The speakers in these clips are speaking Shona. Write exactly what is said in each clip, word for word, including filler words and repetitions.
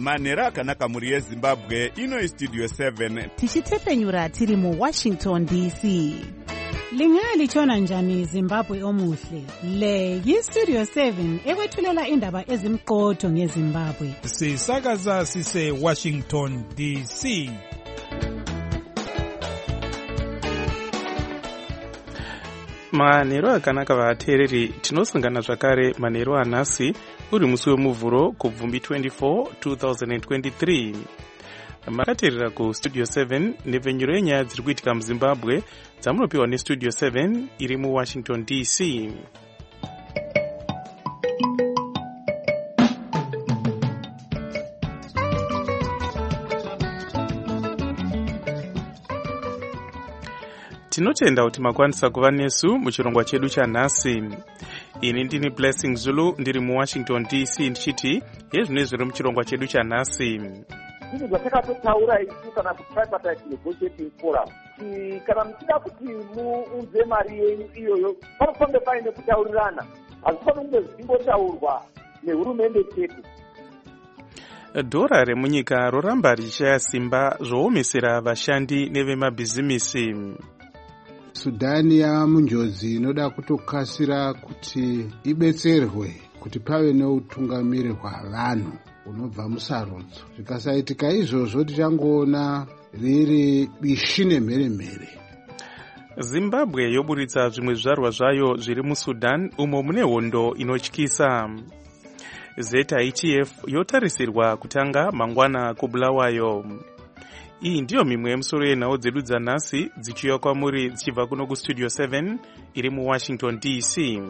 manhero akanaka mhuri yezimbabwe. Ino istudio seven tichitepfenyura tiri muwashington D C. Lingalitshona njani Zimbabwe omuhle? Le yistudio seven ekwethulela indaba ezimqotho ngeZimbabwe. Sisakaza sise Washington D C. Manhero akanaka vateereri, tinosangana zvakare manhero anhasi uri musi wemuvhuro kubvumbi twenty-four twenty twenty-three. Makateerera kustudio seven nepfenyuro yenyaya dziri kuitika muZimbabwe dzamunopiwa nestudio seven iri muWashington D C. Tinotenda kuti makwanisa kuva nesu muchirongwa chedu chanhasi. Ini ndini Blessing Zulu ndiri muWashington D C ndichiti yezvino zviri muchirongwa chedu chanhasi. Izvi zvatakatotaura isu kana kutripartite negotiating forum, kana muchida kuti muunze mari yenyu iyoyo panofanira paine kutaurirana, hazvifanira kunge zvichingotaurwa nehurumende chete. Dhora remunyika roramba richishaya simba zvoomesera vashandi nevemabhizimisi. Sudani yava munjodzi inoda kutokasira kuti ibetserwe kuti pave neutungamiri hwavanhu unobva musarudzo. Zvikasaitika izvozvo tichangoona riri bishi nemheremhere. Zimbabwe yoburitsa zvimwe zvizvarwa zvayo zviri muSudan umo mune hondo inotyisa. Z I T F yotarisirwa kutanga mangwana kuBulawayo. Iyi ndiyo mimwe yemusoro yenhau dzedu dzanhasi dzichiuya kwamuri dzichibva kuno kustudio seven iri muWashington D C.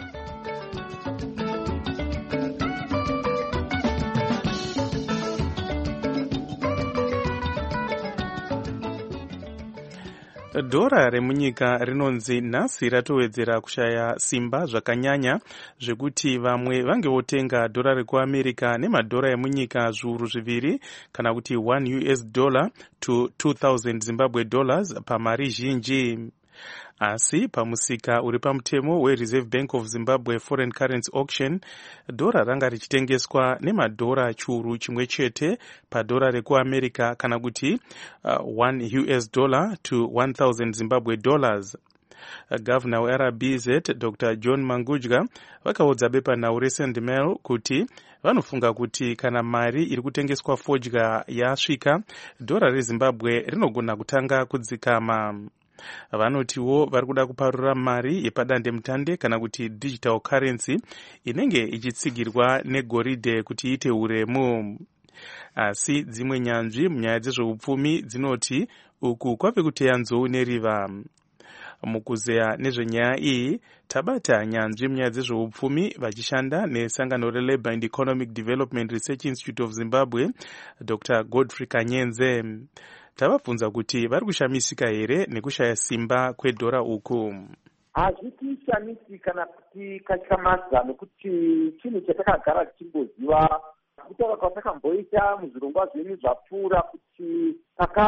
Dhora remunyika rinonzi nhasi ratowedzera kushaya simba zvakanyanya zvekuti vamwe vangevotenga dhora rekuAmerica nemadhora emunyika zviuru zviviri kana kuti one U S dollar to two thousand Zimbabwe dollars pamari zhinji. Asi pamusika uri pamutemo weReserve Bank of Zimbabwe Foreign Currency Auction, dhora ranga richitengeswa nemadhora chiuru chimwe chete padhora rekuAmerica kana kuti uh, one U S dollar to one thousand Zimbabwe dollars. Governor weR B Z Doctor John Mangudya vakaudza bepanhau reSunday Mail kuti vanofunga kuti kana mari iri kutengeswa fodya yasvika, dhora reZimbabwe rinogona kutanga kudzikama. Vanotiwo vari kuda kuparura mari yepadandemutande kana kuti digital currency inenge ichitsigirwa negoridhe kuti iite uremu. Asi dzimwe nyanzvi munyaya dzezveupfumi dzinoti uku kwave kuteya nzou neriva. Mukuzeya nezvenyaya iyi tabata nyanzvi munyaya dzezveupfumi vachishanda nesangano reLabour and Economic Development Research Institute of Zimbabwe Doctor Godfrey Kanyenze. Tavabvunza kuti vari kushamisika here nekushaya simba kwedhora uku. Hazvitishamisi kana kuti kashamaza nekuti chinhu chatakagara tichimboziva kutaura kwatakamboita muzvirongwa zvenyu zvapfuura kuti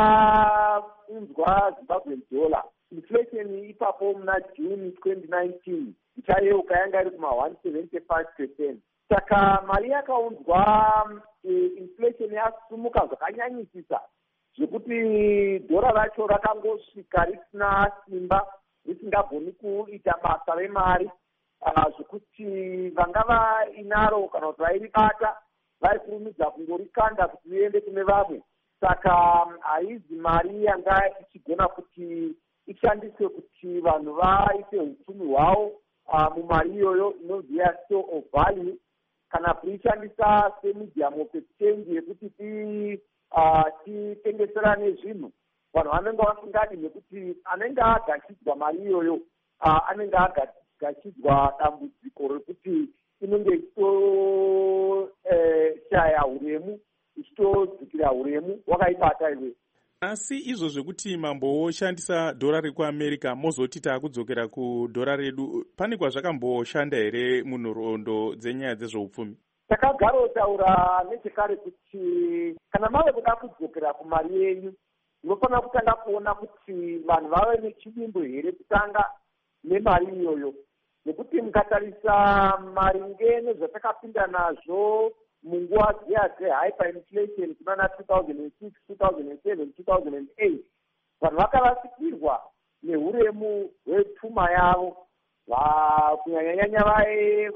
takaunzwa Zimbabwe dollar inflation ipapo muna June twenty nineteen ichayeuka yanga iri kuma one seventy-five percent. Saka mari yakaunzwa inflation yasumuka zvakanyanyisisa zvekuti dhora racho rakangosvika risina simba, risingagoni kuita basa remari, zvekuti vanga vainaro kana kuti vairibata vaikurumidza kungorikanda kuti riende kune vamwe. Saka haizi mari yanga ichigona kuti ishandiswe kuti vanhu vaite upfumi hwavo mumari iyoyo inonzi store of value, kana kuishandisa semedium of exchange yekuti ti titengeserane zvinhu. Vanhu vanenge vasingadi nekuti anenge agachidzwa mari iyoyo anenge agachidzwa dambudziko rekuti inenge ichitoshaya uremu, ichitodzikira uremu wakaibata iwe. Asi izvo zvekuti mamboshandisa dhora rekuAmerica mozoti taakudzokera kudhora redu, pane kwazvakamboshanda here munhoroondo dzenyaya dzezveupfumi? Takagarotaura nechekare kuti kana mave kuda kudzokera kumari yenyu, munofanira kutanga kuona kuti vanhu vave nechidimbu here kutanga nemari iyoyo. Nekuti mukatarisa maringe nezvatakapinda nazvo munguva dziya dzehyperinflation kunana two thousand six, two thousand seven, two thousand eight vanhu vakarasikirwa neuremu hwepfuma yavo, kunyanyanyanya vaye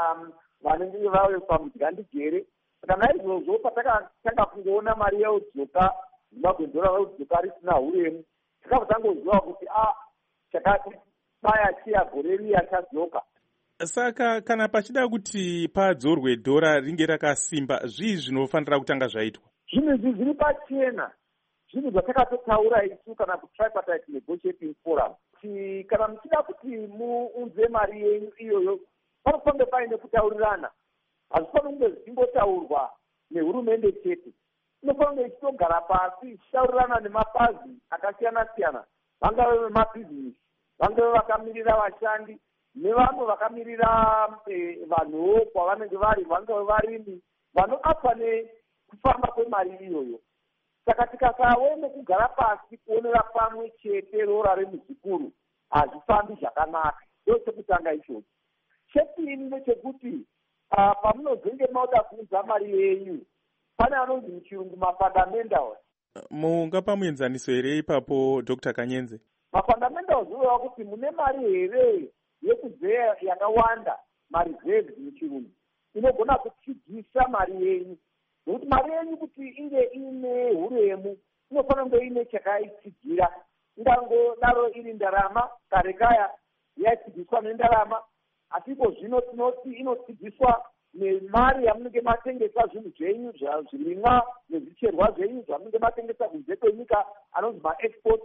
vanenge vave pamudzigandigere. Saka naizvozvo patakatanga kungoona mari yeudzoka zimbabwe dhora reudzoka risina uremu, takazotangoziva kuti a chakati baya chiya gore riya chadzoka. Saka kana pachida kuti padzorwe dhora ringe rakasimba, zvii zvinofanira kutanga zvaitwa? Zvinhu izvi zviri pachena, zvinhu zvatakatotaura isu kana kutripartite negotiating forum, kuti kana muchida kuti muunze mari yenyu iyoyo panofanira paine kutaurirana. Hazvifanira kunge zvichingotaurwa nehurumende chete, inofanira ichitogara pasi ichitaurirana nemapazi akasiyana siyana, vangave vemabhizinesi, vangave vakamirira vashandi, nevamwe vakamirira vanhuwo kwavanenge vari, vangave varimi vanoapa nekufamba kwemari iyoyo. Saka tikasawe nekugara pasi kuonera pamwe chete rora remuzukuru, hazvifambi zvakanaka. Ndo chekutanga ichocho. Chepiri ndechekuti pamunozenge mauda kuunza mari yenyu, pane anonzi muchirungu mafundamentals. Mungapa muenzaniso here ipapo Doctor Kanyenze? Mafundamentals zvinoreva kuti mune mari here yekuzeya yakawanda, mari reserves muchirungu, inogona kutsidzisa mari yenyu. Nokuti mari yenyu kuti inge ine huremu, inofanira kunge ine chakaitsigira. Ingangodaro iri ndarama, kare kaya yaitsidziswa nendarama, asi iko zvino tinoti inotsidziswa nemari yamunenge matengesa zvinhu zvenyu, zvirimwa nezvicherwa zvenyu zvamunenge matengesa kunze kwenyika, anonzi maexport.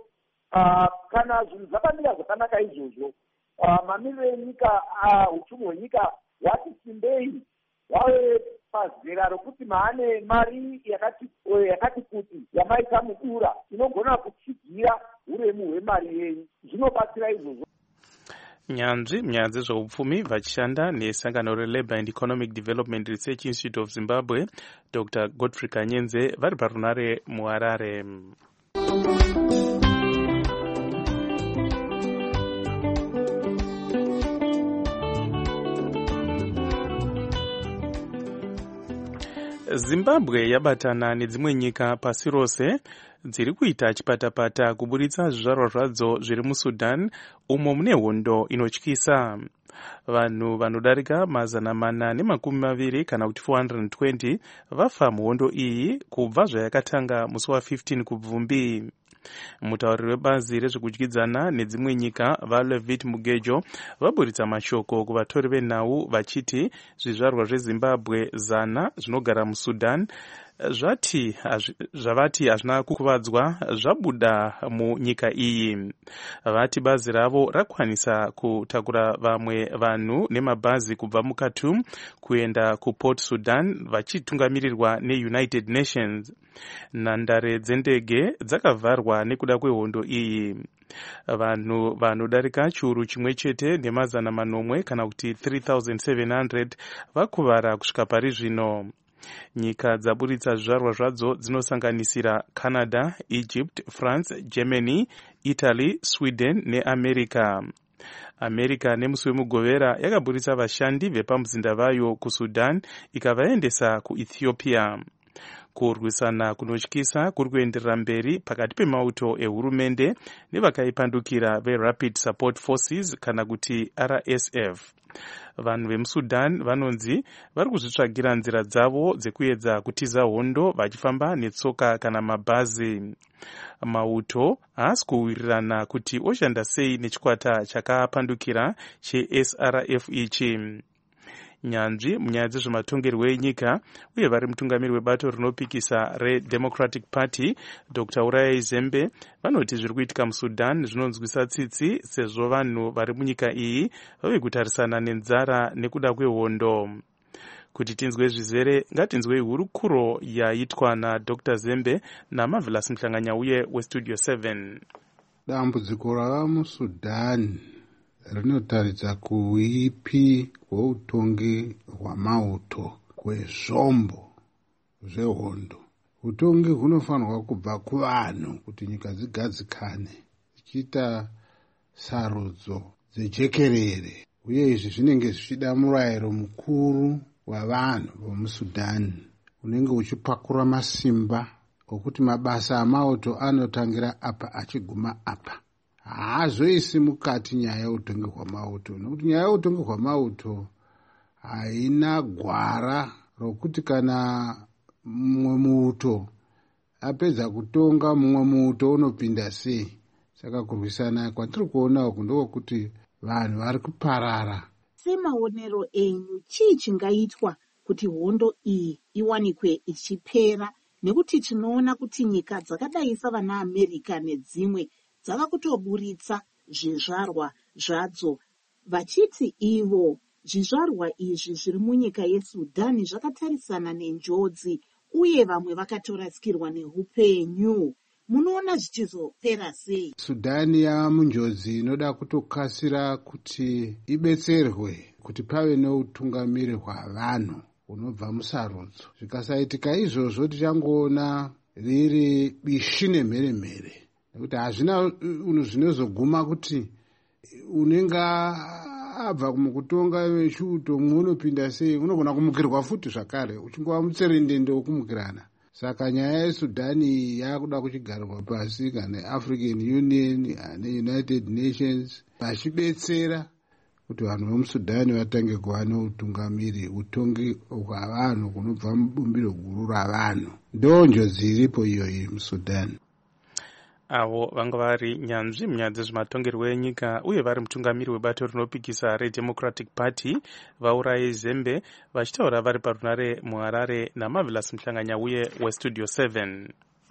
Kana zvinhu zvakamira zvakanaka izvozvo, mamiriro enyika, upfumi hwenyika hwati simbei, hwave pazera rokuti maane mari yakati yakati kuti yamaita mudura inogona kutsigira uremu hwemari yenyu. Zvinobatsira izvozvo. Nyanzvi munyaya dzezveupfumi vachishanda nesangano reLabour and Economic Development Research Institute of Zimbabwe, Doctor Godfrey Kanyenze, vari parunare muHarare. Zimbabwe yabatana nedzimwe nyika pasi rose dziri kuita chipatapata kuburitsa zvizvarwa zvadzo zviri muSudan, umo mune hondo inotyisa. Vanhu vanodarika mazana mana nemakumi maviri kana kuti four hundred twenty vafa muhondo iyi kubva zvayakatanga musi wa15 kubvumbi. Mutauriri webazi rezvekudyidzana nedzimwe nyika vaLevit Mugejo vaburitsa mashoko kuvatori venhau vachiti zvizvarwa zveZimbabwe zana zvinogara muSudan zvati zvavati hazvina kukuvadzwa zvabuda munyika iyi. Vati bazi ravo rakwanisa kutakura vamwe vanhu nemabhazi kubva muKhartoum kuenda kuPort Sudan vachitungamirirwa neUnited Nations. Nhandare dzendege dzakavharwa nekuda kwehondo iyi. Vanhu vanodarika chiuru chimwe chete nemazana manomwe kana kuti three thousand seven hundred vakuvara kusvika pari zvino. Nyika dzaburitsa zvizvarwa zvadzo dzinosanganisira Canada, Egypt, France, Germany, Italy, Sweden neAmerica. America nemusi wemugovera yakaburitsa vashandi vepamuzinda vayo kuSudan ikavaendesa kuEthiopia. Kurwisana kunotyisa kuri kuenderera mberi pakati pemauto ehurumende nevakaipandukira veRapid Support Forces kana kuti R S F. Vanhu vemuSudan vanonzi vari kuzvitsvagira nzira dzavo dzekuedza kutiza hondo vachifamba netsoka kana mabhazi. Mauto haasi kuwirirana kuti oshanda sei nechikwata chakapandukira cheS R F ichi. Nyanzvi munyaya dzezvematongerwo enyika uye vari mutungamiri webato rinopikisa reDemocratic Party Doctor Urayai Zembe vanoti zviri kuitika muSudan zvinonzwisa tsitsi sezvo vanhu vari munyika iyi vave kutarisana nenzara nekuda kwehondo. Kuti tinzwe zvizere ngatinzwe hurukuro yaitwa naDr Zembe naMarvelous Mhlanganyauye weStudio seven. Dambudziko rava muSudan rinotaridza kuipi kweutongi hwamauto kwezvombo zvehondo. Utongi hunofanirwa kubva kuvanhu kuti nyika dzigadzikane zichiita sarudzo dzejekerere, uye izvi zvinenge zvichida murayiro mukuru hwavanhu vomusudhani unenge uchipakura masimba okuti mabasa amauto anotangira apa achiguma apa. Haazoisi mukati nyaya yeutongi hwamauto, nokuti nyaya yeutongi hwamauto haina gwara rokuti kana mumwe muuto apedza kutonga mumwe muuto unopinda sei. Saka kurwisana kwatiri kuona uku ndokuti vanhu vari kuparara. Semaonero enyu, chii chingaitwa kuti hondo iyi iwanikwe ichipera, nekuti tinoona kuti nyika dzakadai savana America nedzimwe dzava kutoburitsa zvizvarwa zvadzo vachiti ivo zvizvarwa izvi zviri munyika yeSudhani zvakatarisana nenjodzi uye vamwe vakatorasikirwa neupenyu. Munoona zvichizopera sei? Sudhani yava munjodzi inoda kutokasira kuti ibetserwe kuti pave neutungamiri hwavanhu unobva musarudzo. Zvikasaitika izvozvo tichangoona riri bishi nemheremhere, nekuti hazvina unhu zvinozoguma kuti unenge abva mukutonga vechiuto mumwe unopinda sei, unogona kumukirwa futi zvakare uchingova mutserendende wokumukirana. Saka nyaya yeSudhani yakuda kuchigarirwa pasi kana African Union neUnited Nations vachibetsera kuti vanhu vomusudhani vatange kuva neutungamiri, utongi hwavanhu kunobva mubumbiro guru ravanhu. Ndo njodzi iripo iyoyi muSudhani. Avo vanga vari nyanzvi munyaya dzezvematongerwo enyika uye vari mutungamiri webato rinopikisa reDemocratic Party vaurayi Zembe vachitaura vari parunare muHarare naMarvelous Muhlanganya uye weStudio seven.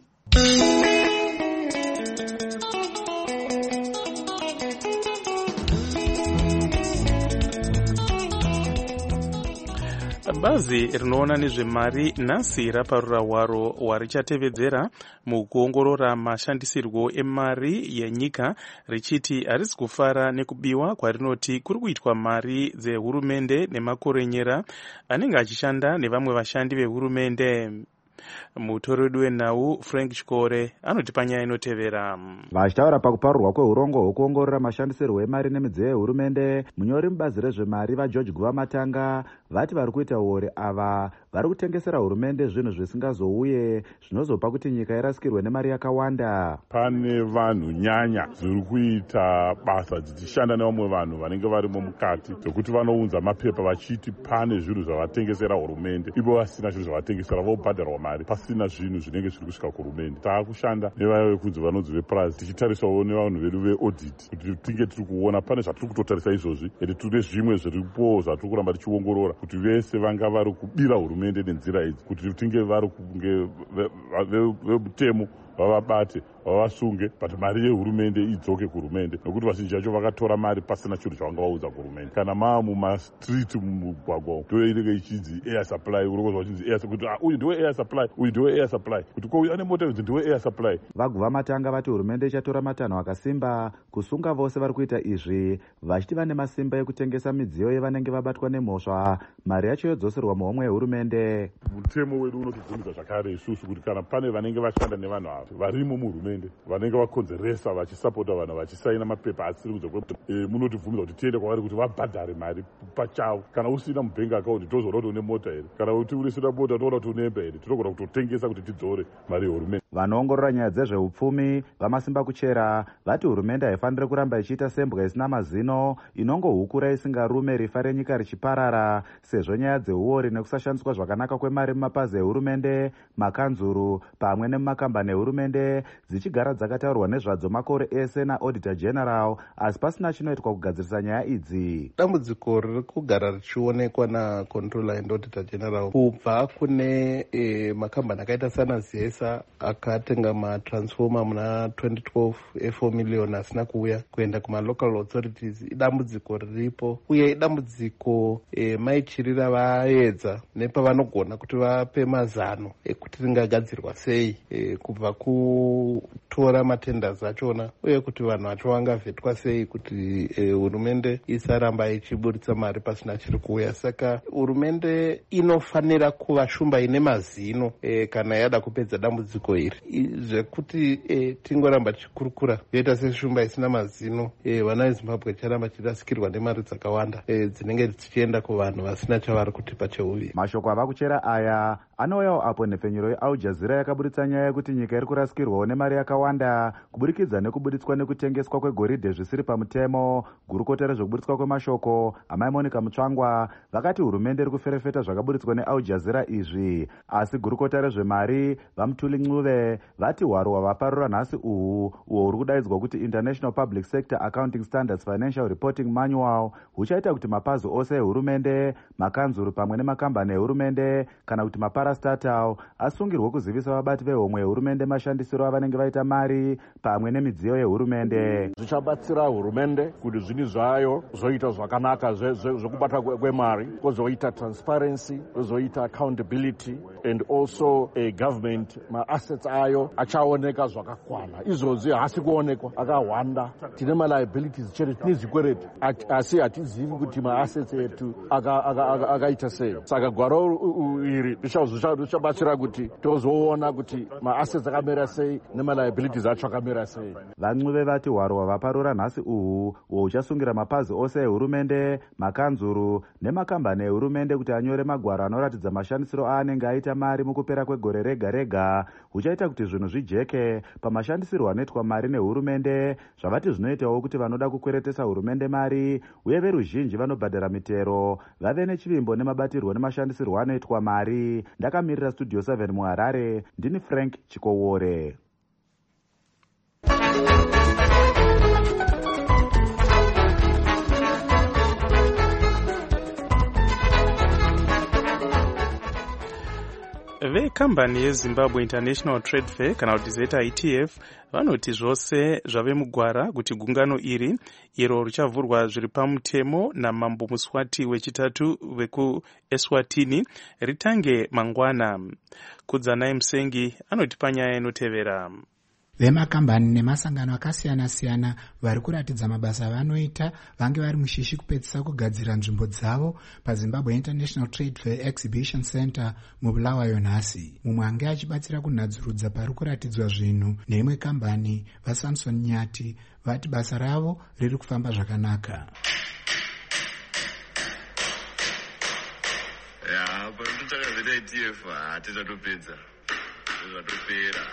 Bazi rinoona nezvemari nhasi raparura hwaro hwarichatevedzera mukuongorora mashandisirwo emari yenyika richiti harisi kufara nekubiwa kwarinoti kuri kuitwa mari dzehurumende nemakorenyera anenge achishanda nevamwe vashandi vehurumende. Mutori wedu wenhau Frank Chikore anoti panyaya inotevera. Vachitaura pakuparurwa kweurongo hwekuongorora mashandisirwo emari nemidziyo yehurumende, munyori mubazi rezvemari vaGeorge Guvamatanga vati vari kuita uore ava vari kutengesera hurumende zvinhu zvisingazouye zvinozopa kuti nyika irasikirwe nemari yakawanda. Pane vanhu nyanya dziri kuita basa dzichishanda nevamwe vanhu vanenge varimo mukati zvekuti vanounza mapepa vachiti pane zvinhu zvavatengesera hurumende, ivo vasina zvinhu zvavatengesera vobhadharwa mari pasina zvinhu zvinenge zviri kusvika kuhurumende. Taakushanda nevaya vekunzi vanonzi vePrice tichitarisawo nevanhu vedu veaudit kuti tinge tiri kuona pane zvatiri kutotarisa izvozvi ende tine zvimwe zviripo zvatiri kuramba tichiongorora kuti vese vanga vari kubira hurumende nenzira idzi kuti tinge vari kunge vemutemo vavabate vavasunge but mari yehurumende idzoke kuhurumende, nokuti vazhinji vacho vakatora mari pasina chinhu chavangavaudza kuhurumende. Kana maa mumastriti mumugwagwa ndo inenge ichinzi air supply, urokozva uchinzi air kuti uyu ndiwe air supply, uyu ndiwe air supply, kuti ko uyu ane mota idzi ndiwe air supply. Vaguvamatanga vati hurumende ichatora matanho akasimba kusunga vose vari kuita izvi vachiti vane masimba ekutengesa midziyo yevanenge vabatwa nemhosva, mari yacho yodzoserwa muhomwe yehurumende. Mutemo wedu unotibvumidza zvakare isusu kuti kana pane vanenge vashanda nevanhu ava varimo muhurumende vanenge vakonzeresa vachisapota vanhu vachisaina mapepa asiri kunze kwekuti e, munotivhumidza kuti tiende kwavari kuti vabhadhare mari pachavo. Kana usina mubhengi akaunti tozoona kuti une mota here, kana kuti urisina mota toona kuti unemba here, tinogona kutotengesa kuti tidzore mari yehurumende. Vanoongorora nyaya dzezveupfumi vamasimba kuchera vati hurumende haifaniri kuramba ichiita sembwa isina mazino inongohukura isingarume rifa renyika richiparara, sezvo nyaya dzeuori nekusashandiswa zvakanaka kwemari mumapazi ehurumende, makanzuru pamwe nemumakambani ehurumende dzichigara dzakataurwa nezvadzo makore ese naAuditor General, asi pasina chinoitwa kugadzirisa nyaya idzi. Dambudziko riri kugara richionekwa naController and Auditor General kubva kune e, makambani akaita sana Zesa akatenga matransformer muna twenty twelve e4 million asina kuuya kuenda kumalocal authorities. Idambudziko riripo uye idambudziko e, maichirira vaedza nepavanogona kuti vape mazano ekuti ringagadzirwa sei e, kubva kutora matenders achona uye kuti vanhu vacho vangavhetwa sei kuti hurumende e, isaramba ichiburitsa mari pasina chiri kuuya. Saka hurumende inofanira kuva shumba ine mazino e, kana yada kupedza dambudziko iri. iri zvekuti e, tingoramba tichikurukura yoita seshumba isina mazino. E, vana vezimbabwe ticharamba tichirasikirwa nemari dzakawanda e, dzinenge dzichienda kuvanhu vasina chavari kutipa cheuvi. Mashoko ava kuchera aya anouyawo apo nhepfenyuro yeAl Jazeera yakaburitsa nyaya yekuti nyika iri kurasikirwawo nemari yakawanda kubudikidza nekubuditswa nekutengeswa kwegoridhe zvisiri pamutemo. Gurukota rezvekubuditswa kwemashoko amai Monica Mutsvangwa vakati hurumende iri kuferefeta zvakaburitswa neAl Jazeera izvi, asi gurukota rezvemari Vamtuli Ncube vati hwaro hwavaparura nhasi uhu uhwo huri kudaidzwa kuti International Public Sector Accounting Standards Financial Reporting Manual huchaita kuti mapazi ose ehurumende, makanzuru pamwe nemakambani ehurumende kana kuti maparastatal asungirwe kuzivisa vabati vehomwe yehurumende mashandisiro avanenge vaita mari pamwe nemidziyo yehurumende. Zvichabatsira hurumende kuti zvinhu zvayo zvoita zvakanaka zvekubata kwemari, kwozoita transparency, kwozoita accountability, and also a government maassets ayo achaoneka zvakakwana. Izvozvi hasi kuonekwa akawanda. Tine maliabilities chete, tine zvikwereti asi hatizivi kuti maassets etu akaita sei. Saka gwaro iri richabatsira kuti tozoona kuti maassets akamira sei nemaliabilities acho akamira sei. Vancube vati hwaro hwavaparura nhasi uhu uhwo huchasungira mapazi ose ehurumende, makanzuru nemakambani ehurumende kuti anyore magwaro anoratidza mashandisiro aanenge aita mari mukupera kwegore rega rega, huchaita kuti zvinhu zvijeke pamashandisirwo anoitwa mari nehurumende. Zvavati zvinoitawo kuti vanoda kukweretesa hurumende mari uye veruzhinji vanobhadhara mitero vave nechivimbo nemabatirwo nemashandisirwo anoitwa mari. Ndakamirira Studio seven muHarare, ndini Frank Chikowore. vekambani yeZimbabwe International Trade Fair kana kuti Z I T F vanoti zvose zvave mugwara kuti gungano iri iro richavhurwa zviri pamutemo namambo Muswati wechitatu vekuEswatini ritange mangwana. Kudzanai Musengi anoti panyaya inotevera. Vemakambani nemasangano akasiyana-siyana vari kuratidza mabasa vanoita vange vari mushishi kupedzisa kugadzira nzvimbo dzavo paZimbabwe International Trade Fair Exhibition Center muBulawayo nhasi. Mumwe ange achibatsira kunadzurudza pari kuratidzwa zvinhu neimwe kambani vaSamson Nyati vati basa ravo riri kufamba zvakanaka. Ya, panotaka Z I T F hatizatopedza. Zvazvatopera.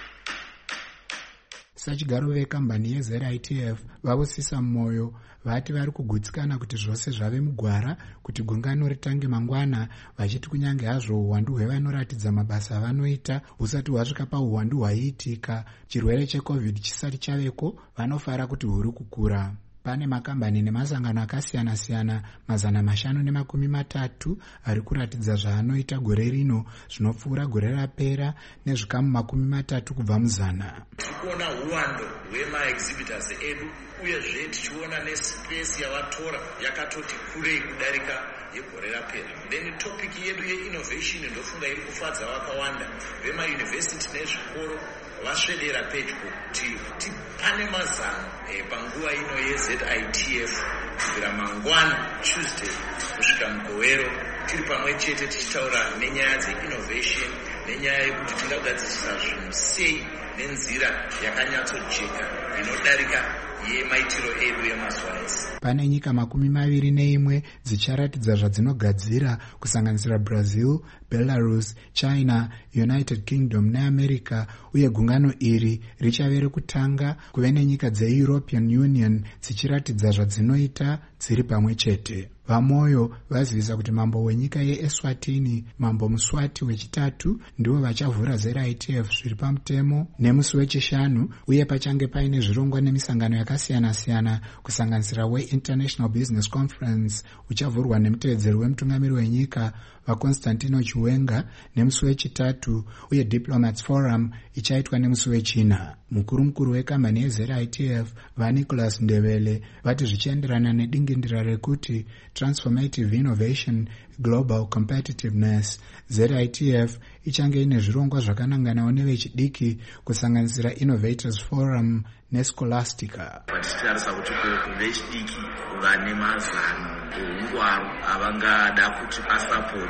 Sachigaro vekambani yeZ I T F vavosisa moyo vati vari kugutsikana kuti zvose zvave mugwara kuti gungano ritange mangwana, vachiti kunyange hazvo uwandu hwevanoratidza mabasa vanoita husati hwasvika pauwandu hwaiitika chirwere cheCovid chisati chaveko, vanofara kuti huri kukura. Pane makambani nemasangano akasiyana-siyana mazana mashanu nemakumi matatu ari kuratidza zvaanoita gore rino zvinopfuura gore rapera nezvikamu makumi matatu kubva muzana. Tikuona uwando hwemaexhibitors edu uyezve tichiona nespace yavatora yakatoti kurei kudarika yegore rapera. Then topic yedu yeinnovation ndofunga iri kufadza vakawanda vemayunivhesiti nezvikoro vasvedera pedyo kuti tipane mazano e, panguva ino yeZ I T F kubvira mangwana Tuesday kusvika mugowero tiri pamwe chete tichitaura nenyaya dzeinnovation, nenyaya yekuti tingagadzirisa zvinhu sei nenzira yakanyatsojeka inodarika yemaitiro edu yemazuva ese. Pane nyika makumi maviri neimwe dzicharatidza zvadzinogadzira kusanganisira Brazil, Belarus, China, United Kingdom neAmerica, uye gungano iri richave rekutanga kuve nenyika dzeEuropean Union dzichiratidza zvadzinoita dziri pamwe chete. Vamoyo vazivisa kuti mambo wenyika yeEswatini, mambo Muswati wechitatu, ndivo vachavhura Z I T F zviri pamutemo nemusi wechishanu, uye pachange paine zvirongwa nemisangano yakasiyana-siyana kusanganisira weInternational Business Conference uchavhurwa nemutevedzeri wemutungamiri wenyika vaConstantino Chiwenga nemusi wechitatu, uye Diplomats Forum ichaitwa nemusi wechina. Mukuru mukuru wekambani yeZ I T F vaNicholas Ndebele vati zvichienderana nedingindira rekuti Transformative Innovation Global Competitiveness, Z I T F ichange ine zvirongwa zvakananganawo nevechidiki kusanganisira Innovators Forum neScholastica. Tichitarisa kuti vechidiki vane mazano ehungwaru avangada kuti asapotwe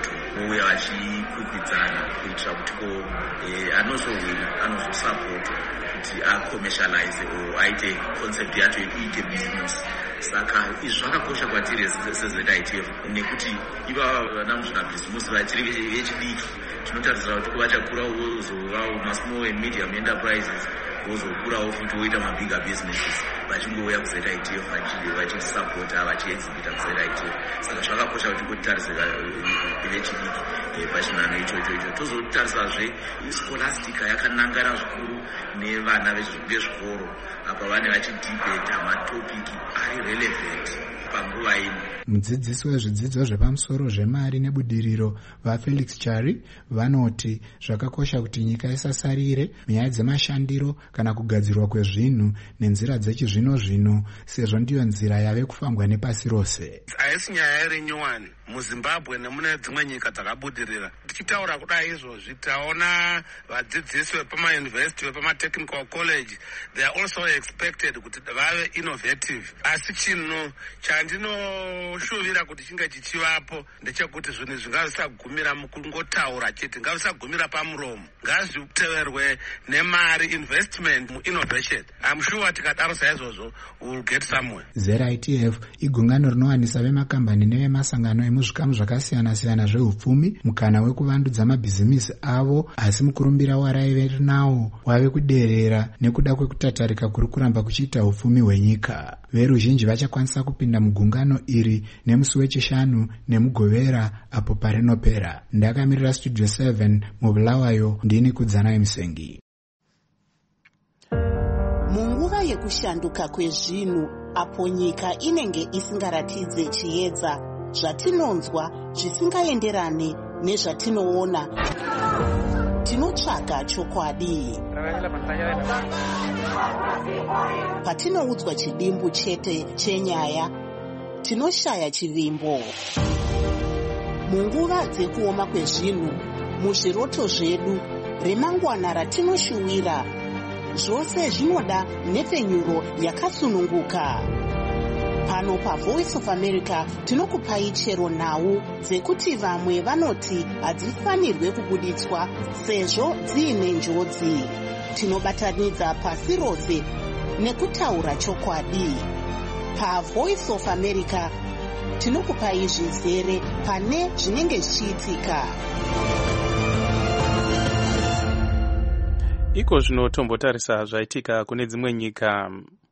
moto vouya vachikwikwidzana kuitira kuti ko anozowina anozosapota kuti acommercialize or aite concept yacho yekuite business. Saka izvi zvakakosha kwatiri sez I T F nekuti ivava vana muzvinabhizimusi vachiri vechidiki tinotarisira kuti kuvachakura vozovawo masmall and medium enterprises vozokurawo futi voita mabigger businesses vachingouya kuZ I T F vachisapota vachiexhibita kuZ I T F. Saka zvakakosha kuti kutarise vechidiki pachinano ichocho icho. Tozotarisarazve scholastica yakanangana zvikuru nevana vezvikoro apa vane vachidhibheta matopiki ari relevant panguva ino. Mudzidzisi wezvidzidzo zvepamusoro zvemari nebudiriro vaFelix Chari vanoti zvakakosha kuti nyika isasarire nyaya dzemashandiro kana kugadzirwa kwezvinhu nenzira dzechizvino zvino sezvo ndiyo nzira yave kufambwa nepasi rose. Haisi nyaya iri nyowani muZimbabwe nemune dzimwe nyika dzakabudirira. Tichitaura kudai izvozvi taona vadzidzisi vepamayunivhesiti vepamatechnical college they are also expected kuti vave innovative. Asi chinhu chandinoshuvira kuti chinge chichivapo ndechekuti zvinhu zvingavisagumira mukungotaura chete, ngavisagumira pamuromo, ngazviteverwe nemari, investment muinnovation. I'm sure tikadaro saizvozvo we will get somewhere. Z I T F igungano rinowanisa vemakambani nevemasangano emuzvikamu zvakasiyana siyana zveupfumi mukana wekuvandudza mabhizimisi avo, asi mukurumbira waraive rinawo wave kuderera nekuda kwekutatarika kuri kuramba kuchiita upfumi hwenyika. Veruzhinji vachakwanisa kupinda mugungano iri nemusi wechishanu nemugovera apo parinopera. Ndakamirira Studio seven mubulawayo ndini Kudzanai Musengi. Munguva yekushanduka kwezvinhu apo nyika inenge isingaratidze chiedza, zvatinonzwa zvisingaenderane nezvatinoona, tinotsvaga chokwadi. Patinoudzwa chidimbu chete chenyaya, tinoshaya chivimbo. Munguva dzekuoma kwezvinhu, muzviroto zvedu, remangwana ratinoshuwira, zvose zvinoda nhepfenyuro yakasununguka. Pano paVoice of America tinokupai chero nhau dzekuti vamwe vanoti hadzifanirwe kubuditswa sezvo dziine njodzi. Tinobatanidza pasi rose nekutaura chokwadi. PaVoice of America tinokupai zvizere pane zvinenge zvichiitika. Iko zvino tombotarisa zvaitika kune dzimwe nyika.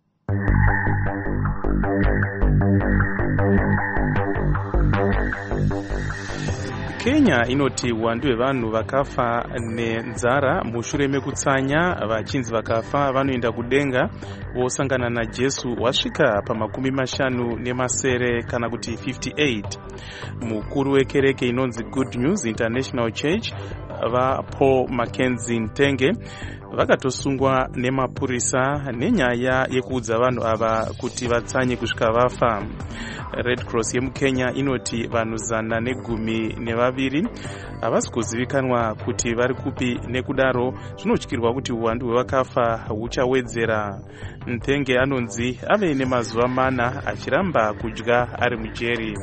Kenya inoti uwandu hwevanhu vakafa nenzara mushure mekutsanya vachinzi vakafa vanoenda kudenga vosangana naJesu wasvika pamakumi mashanu nemasere kana kuti fifty-eight. Mukuru wekereke inonzi Good News International Church vaPaul Mackenzie Ntenge vakatosungwa nemapurisa nenyaya yekuudza vanhu ava kuti vatsanye kusvika vafa. Red Cross yemuKenya inoti vanhu zana negumi nevaviri havasi kuzivikanwa kuti vari kupi, nekudaro zvinotyirwa kuti uwandu hwevakafa huchawedzera. Ntenge anonzi ave nemazuva mana achiramba kudya ari mujeri.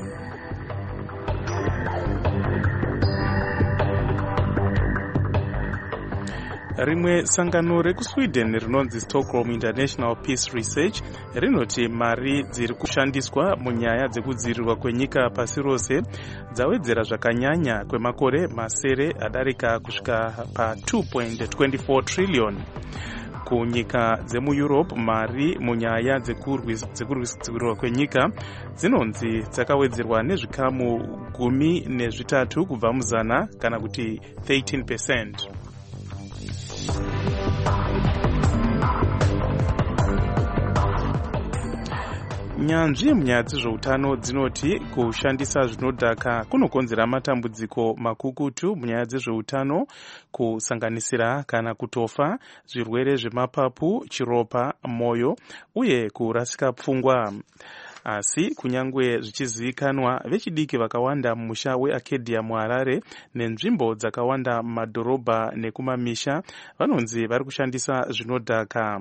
Rimwe sangano rekuSweden rinonzi Stockholm International Peace Research rinoti mari dziri kushandiswa munyaya dzekudzivirirwa kwenyika pasi rose dzawedzera zvakanyanya kwemakore masere adarika kusvika pa two point two four trillion. Kunyika dzemuEurope mari munyaya dzekudzivirirwa kwenyika dzinonzi dzakawedzerwa nezvikamu gumi nezvitatu kubva muzana kana kuti thirteen percent. Nyanzvi munyaya dzezveutano dzinoti kushandisa zvinodhaka kunokonzera matambudziko makukutu munyaya dzezveutano, kusanganisira kana kutofa, zvirwere zvemapapu, chiropa, moyo uye kurasika pfungwa. asi kunyangwe zvichizivikanwa vechidiki vakawanda mumusha weAcadia muHarare nenzvimbo dzakawanda mumadhorobha nekumamisha vanonzi vari kushandisa zvinodhaka.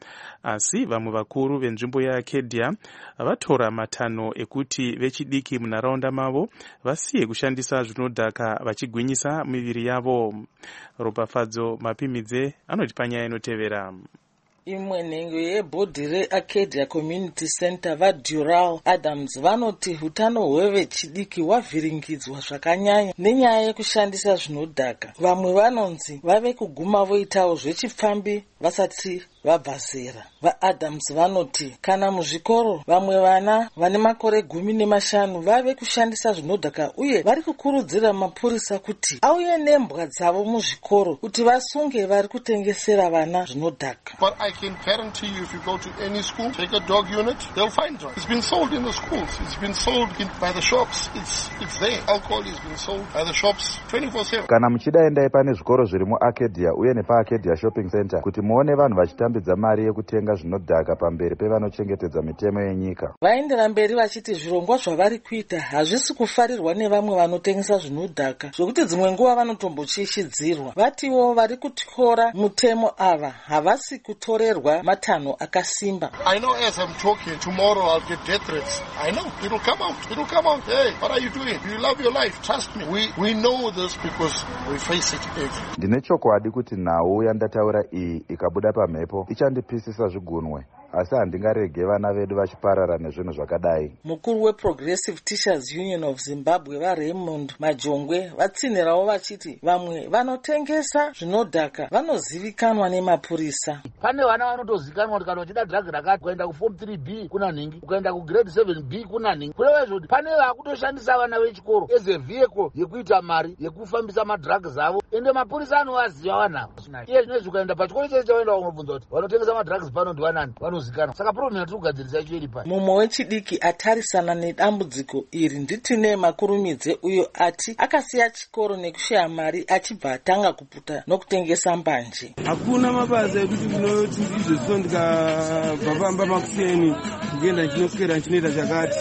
Asi vamwe vakuru venzvimbo yeAcadia vatora matanho ekuti vechidiki munharaunda mavo vasiye kushandisa zvinodhaka vachigwinyisa miviri yavo. Ropafadzo Mapimidze anoti panyaya inotevera. Imwe nhengo yebhodhi reAcadia Community Center vaDural Adams vanoti hutano hwevechidiki hwavhiringidzwa zvakanyanya nenyaya yekushandisa zvinodhaka. Vamwe vanonzi vave kuguma voitawo zvechipfambi vasati vabva zera. VaAdams vanoti kana muzvikoro vamwe vana vane makore gumi nemashanu vave kushandisa zvinodhaka uye vari kukurudzira mapurisa kuti auye nembwa dzavo muzvikoro kuti vasunge vari kutengesera vana zvinodhaka. But I can guarantee you if you go to any school, take a dog unit, they'll find drugs. It's been sold in the schools. It's been sold in, by the shops. It's it's there. Alcohol is being sold by the shops twenty-four seven. Kana muchida endai pane zvikoro zviri muAcadia uye nepaAcadia Shopping Center kuti muone vanhu vachitambidza mari yekutenga zvinodhaka pamberi pevanochengetedza mitemo yenyika. Vaendera mberi vachiti zvirongwa zvavari kuita hazvisi kufarirwa nevamwe vanotengesa zvinodhaka zvokuti dzimwe nguva vanotombochichidzirwa. Vatiwo vari kutyora mutemo ava havasi kutorerwa matanho akasimba. I know as I'm talking tomorrow I'll get death threats. I know it'll come out. It'll come out. Hey, what are you doing? You love your life. Trust me. We we know this because we face it every. Ndine chokwadi kuti nhau yandataura iyi ikabuda pamhepo ichandipisisa zvigunwe. Asi handingarege vana vedu vachiparara nezvinhu zvakadai. Mukuru weProgressive Teachers Union of Zimbabwe vaRaymond Majongwe vatsinirawo vachiti vamwe vanotengesa zvinodhaka vanozivikanwa nemapurisa. Pane vana vanotozivikanwa kuti kana uchida drug rakati kuenda kuform three B kuna nhingi, ukaenda kugrade seven B kuna nhingi. Kureva zvoti pane vakutoshandisa vana vechikoro as a vehicle yekuita mari yekufambisa madrugs avo ende mapurisa anovaziva vanavo. Iye zvinezvi ukaenda pachikoro chese chawaenda unobvunza kuti vanotengesa madrugs pano ndivanani vanozivikanwa. Saka problem yatirikugadzirisa icho iri pai. Mumwe wechidiki atarisana nedambudziko iri nditine Makurumidze uyo ati akasiya chikoro nekushaya mari achibva atanga kuputa nokutengesa mbanje. Hakuna mabasa ekuti tinoti izvo so ndikabva pamba makuseni ndienda ndichinoswera ndichinoita chakati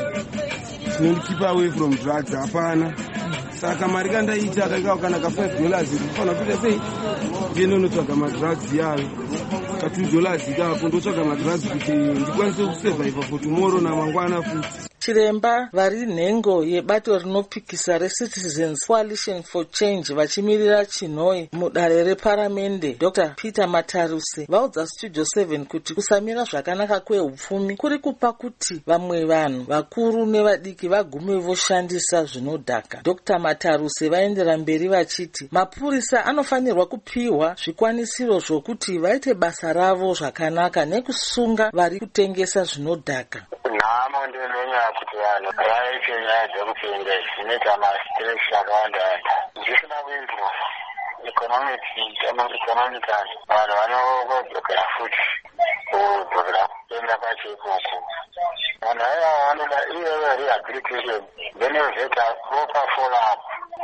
keep away from drugs hapana. Saka mari kandaita akaikawo kana ka five dollars ndinofanira kuita sei ndiende unotsvaga madrugs yayo ka two dollars ikako ndotsvaga madrugs kuti ndikwanise kusurvive for tomorrow namangwana futi. Chiremba vari nhengo yebato rinopikisa reCitizens Coalition for Change vachimirira Chinhoyi mudare reparamende Doctor Peter Mataruse vaudza Studio seven kuti kusamira zvakanaka kwehupfumi kuri kupa kuti vamwe vanhu vakuru nevadiki vagume voshandisa zvinodhaka. Doctor Mataruse vaendera mberi vachiti mapurisa anofanirwa kupiwa zvikwanisiro zvokuti vaite basa ravo zvakanaka nekusunga vari kutengesa zvinodhaka. Nhamo ndinonya kuti vanhu vaite nyaya dzekutenga zvinoita mastress akawanda wanda zvisina kuendwa economic economically vanhu vanokodzokera futi kudzokera kutenga pacho ikoko. Vanhu ava vanoda iveve rehabilitation then veta proper follow up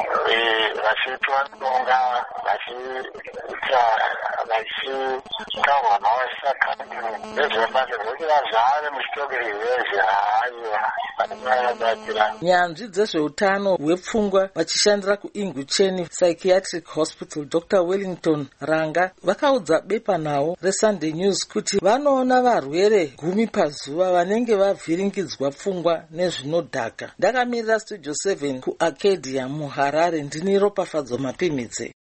vachiitwa ndonga vachiita vachitaurwa navo sakati nezvebasa zvekuti vazvave muchitoke izvezvi haiwa vanobatsira. Nyanzvi dzezveutano hwepfungwa vachishandira kuIngucheni Psychiatric Hospital Doctor Wellington Ranga vakaudza bepanhau reSunday News kuti vanoona varwere gumi pazuva vanenge vavhiringidzwa pfungwa nezvinodhaka. Ndakamirira Studio seven kuAcadia muHarare ndini Ropafadzo Mapimidze.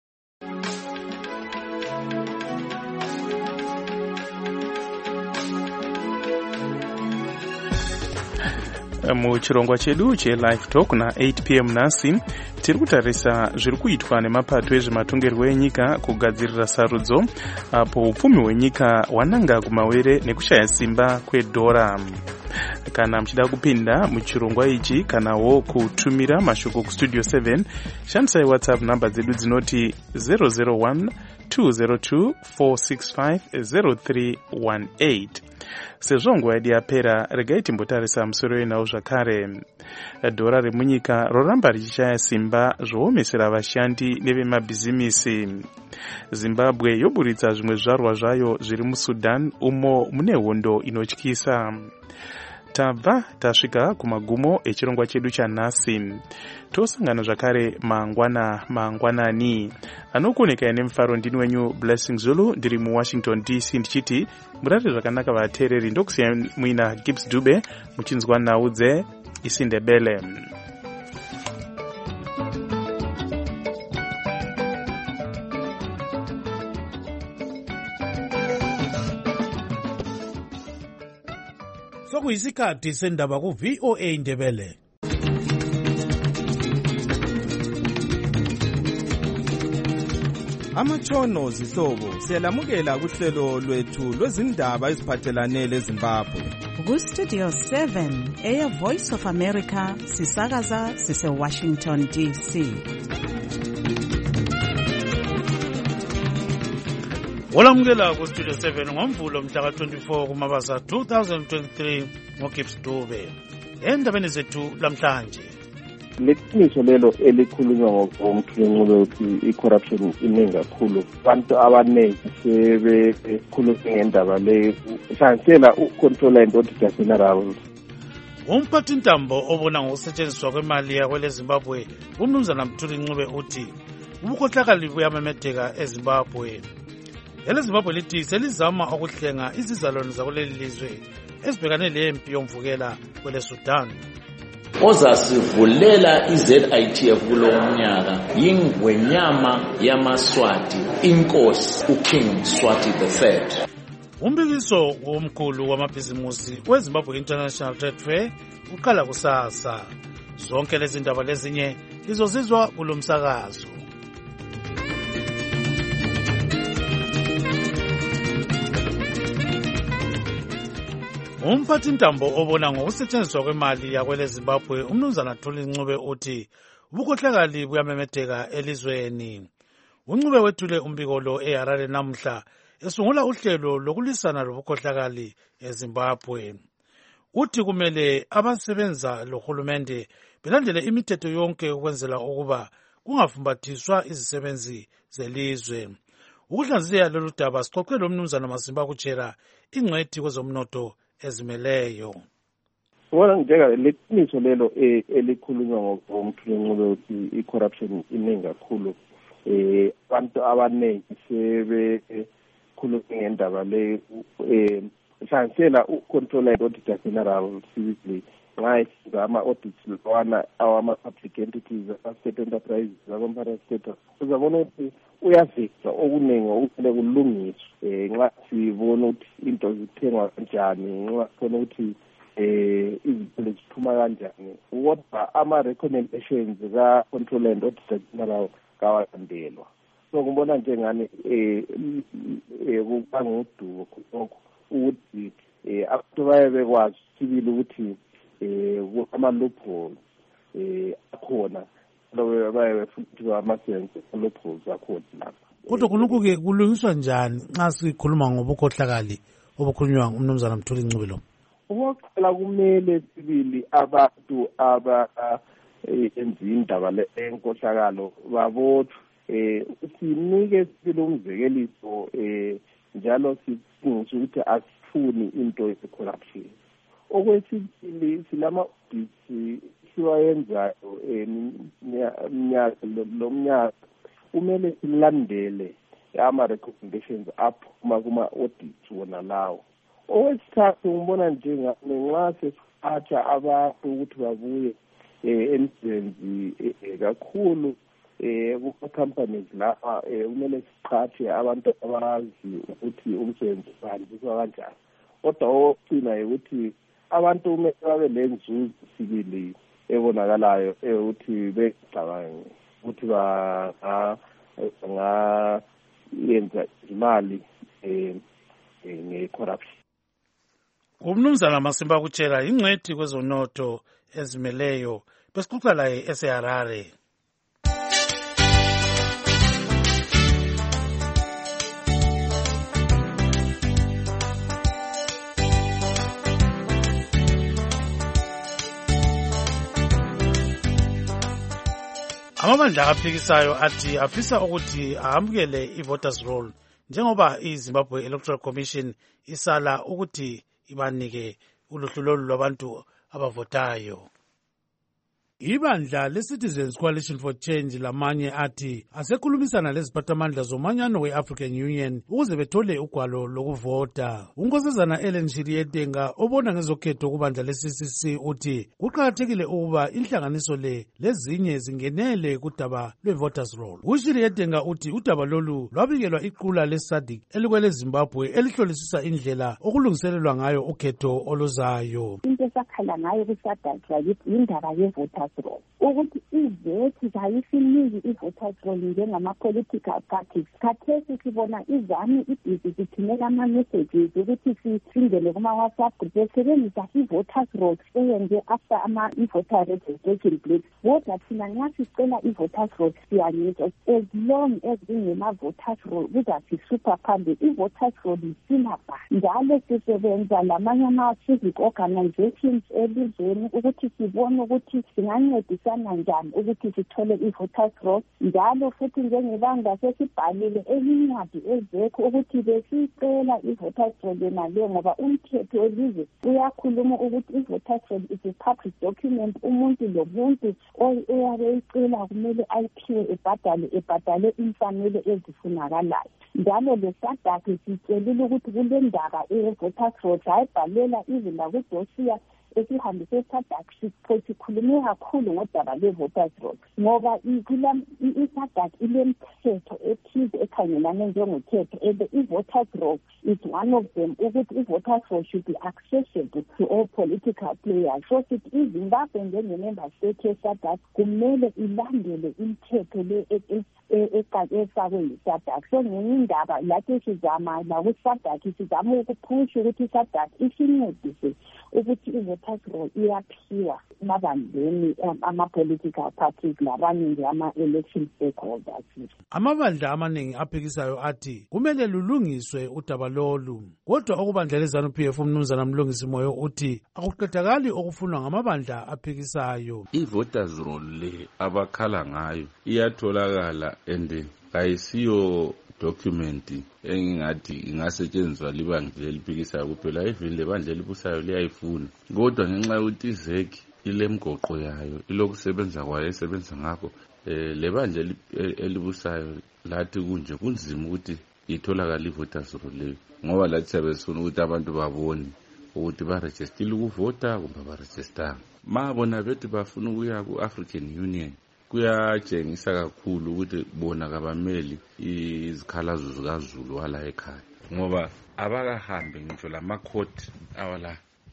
Muchirongwa chedu cheLive Talk na eight p m nhasi tiri kutarisa zviri kuitwa nemapato ezvematongerwo enyika kugadzirira sarudzo apo upfumi hwenyika hwananga kumawere nekushaya simba kwedhora. Kana muchida kupinda muchirongwa ichi kanawo kutumira mashoko kuStudio seven shandisai WhatsApp namba dzedu dzinoti zero zero one two zero two four six five zero three one eight. Sezvo nguva yedu yapera regai timbotarisa musoro wenawo zvakare. Dhora remunyika roramba richishaya simba zvoomesera vashandi nevemabhizimisi. Zimbabwe yoburitsa zvimwe zvarwa zvayo zviri muSudan umo mune hondo inotyisa. tabva tasvika kumagumo echirongwa chedu chanhasi. Tosangana zvakare mangwana mangwanani. Anokuonekera nemufaro ndini wenyu Blessing Zulu, ndiri muWashington D C ndichiti murare zvakanaka vateereri. Ndokusiya muina Gibbs Dube muchinzwa nhau dzeIsindebele. Sokuyisikhathi sendaba ku V O A Ndebele. Amatshono zihlobo siyalamukela kuhlelo lwethu lwezindaba eziphathelane leZimbabwe. Ku Studio seven eya Voice of America sisakaza sise Washington D C. Olamukela ku Studio seven ngomvulo mhla twenty-four kuMabasa two thousand twenty-three ngoGibbs Dube. Endabeni zethu lamhlanje. Leqiniso lelo elikhulunywa ngomkhiqizo ukuthi i-corruption iningi kakhulu. Abantu abaningi sebekhuluma ngendaba le sansela ucontroller and auditor general. Umphathi intambo obona ngokusetshenziswa kwemali yakwele Zimbabwe uMnumzana Mthuli Ncube uthi ubukhohlakali buyamemetheka eZimbabwe. Ele Zimbabwe lithi selizama ukuhlenga izizalwane zakuleli lizwe ezibhekane lempi yomvukela kwele Sudan. Ozasivulela iZ I T F kulo mnyaka yingwenyama yamaswati inkosi uKing Swati the third. Umbikiso womkhulu wamabhizimusi weZimbabwe International Trade Fair uqala kusasa. Zonke lezi ndaba lezinye lizozizwa kulo msakazo. Umphathi intambo obona ngokusetshenziswa kwemali yakwele Zimbabwe uMnumzana Mthuli Ncube uthi ubukhohlakali buyamemetheka elizweni. uNcube wethule umbiko lo eHarare namhla esungula uhlelo lokulisana lobukhohlakali eZimbabwe. Uthi kumele abasebenza lohulumende belandele imithetho yonke ukwenzela ukuba kungafumbathiswa izisebenzi zelizwe. Ukuhlanzeka lolu daba sixoxe lo Mnumzana Masimba Kuchera ingcwethi kwezomnotho ezimeleyo. Wona njeka leqiniso lelo elikhulunywa ngomkhiqizo ukuthi i-corruption iningi kakhulu. Eh abantu abaningi sebekhuluma ngendaba le eh sansela ucontroller and auditor general physically nxa sizama audits lwana awama public entities state enterprises zakomphakathi state uzabona ukuthi uyavisa okuningi ukule kulungiswa nxa sibona ukuthi into zithengwa kanjani nxa sibona ukuthi eh izinto ziphuma kanjani kodwa ama recommendations ka controller and auditor general kawalandelwa. So kubona njengani eh kubanguduko lokho ukuthi abantu baye bekwazi sibili ukuthi eh ama loopholes eh akhona lo baye futhi amasense loopholes akhona lapha. Kodwa kulungu ke kulungiswa njani nxa sikhuluma ngobukhohlakali obukhulunywa uMnumzana Mthuli Ncube lo? Okokuqala kumele sibili abantu aba enzi indaba le enkohlakalo babotho eh sinike sibili umzekeliso eh njalo sifunga ukuthi asifuni into ye-corruption. Okwesibili silama audits siwayenzayo eminyaka lo mnyaka kumele silandele ama recommendations aphuma kuma audits wona lawo. Okwesithathu ngibona njenga nxa sesiphatha abantu ukuthi babuye emsebenzi kakhulu eh ku companies lapha kumele siqhathe abantu abazi ukuthi umsebenzi uhanjiswa kanjani. Kodwa okugcina ukuthi abantu kumele babe lenzuzo sibili ebonakalayo ukuthi becabanga ukuthi ba nga yenza imali eh nge-corruption. uMnumzana Masimba Kuchera ingcwethi kwezonotho ezimeleyo besixoxa laye eseHarare. Amabandla aphikisayo athi afisa ukuthi ahambukele i-voters roll njengoba iZimbabwe Electoral Commission isala ukuthi ibanike uluhlu lolu lwabantu abavotayo. Ibandla le-Citizens Coalition for Change lamanye athi asekhulumisana leziphathamandla zomanyano we-African Union ukuze bethole ugwalo lokuvota. Unkosazana Ellen Shirietenga obona ngezokhetho kubandla le-C C C uthi kuqakathekile ukuba inhlanganiso le lezinye zingenele kudaba lwe-voters roll. uShirietenga uthi udaba lolu lwabikelwa iqula le-SADC elikwele Zimbabwe elihlolisisa indlela okulungiselelwa ngayo ukhetho oluzayo. Into esakhala ngayo ku-SADC yindaba ye-voters roll ukuthi ivethi zayisiniki i-voters roll njengama-political parties. Khathesi sibona izami ibhizi zithumela ama-messages ukuthi singene kuma-WhatsApp group besebenzisa i-voters roll eyenze after i-voter registration plate. Kodwa thina nxa sicela i-voters roll siyaniswa as long as ingema-voters roll kuzasisupa phambili. I-voters roll isilapha njalo sisebenza lamanye ama-civic organizations elizweni ukuthi sibone ukuthi singancedisana njani ukuthi sithole i-voters roll. Njalo futhi njengebanga sesibhalile elincwadi ezekho ukuthi besicela i-voters roll yona le ngoba umthetho welizwe uyakhuluma ukuthi i-voters roll is a public document. Umuntu lomuntu oyabe eyicela kumele ayiphiwe ebhadale ebhadale imfanelo ezifunakalayo. Njalo le-SADC sitshelile ukuthi kule ndaba e-voters roll sayibhalela izinda kudosiya esihambise i-SADC sikhulume kakhulu ngodaba lwe-voters roll ngoba i-SADC ilemthetho ethize ekhangelane njengokhetho and i-voters roll is one of them ukuthi i-voters roll should be accessible to all political players. So sithi iZimbabwe njengemember state ye-SADC kumele ilandele imithetho le efakwe yi-SADC. So ngenye indaba lathi sizama la ku-SADC sizama ukuphusha ukuthi i-SADC isincedise ukuthi i-voters roll iyaphiwa mabandleni ama-political parties labanye nje ama-election stakeholders. Amabandla amaningi aphikisayo athi kumele lulungiswe udaba lolu. Kodwa okubandla le-ZANU-P F umnumzana Mlungisi Moyo uthi akuqedakali okufunwa ngamabandla aphikisayo. I-voters roll le abakhala ngayo iyatholakala and ayisiyo document engingathi ingasetshenziswa libandla eliphikisayo kuphela. Even lebandla elibusayo liyayifuna, kodwa ngenxa yokuthi iZEC ilemgoqo yayo ilokusebenza kwayo esebenza ngakho lebandla elibusayo lathi kunje kunzima ukuthi itholakala i-voters roll leyo ngoba lathi siyabesifuna ukuthi abantu babone ukuthi barejistile ukuvota kumbe barejistanga. Mabona bethi bafuna ukuya ku-African Union kuyatshengisa kakhulu ukuthi bona kabameli izikhalazo zikaZulu wala ekhaya ngoba abakahambi ngitsho lamakhoti awala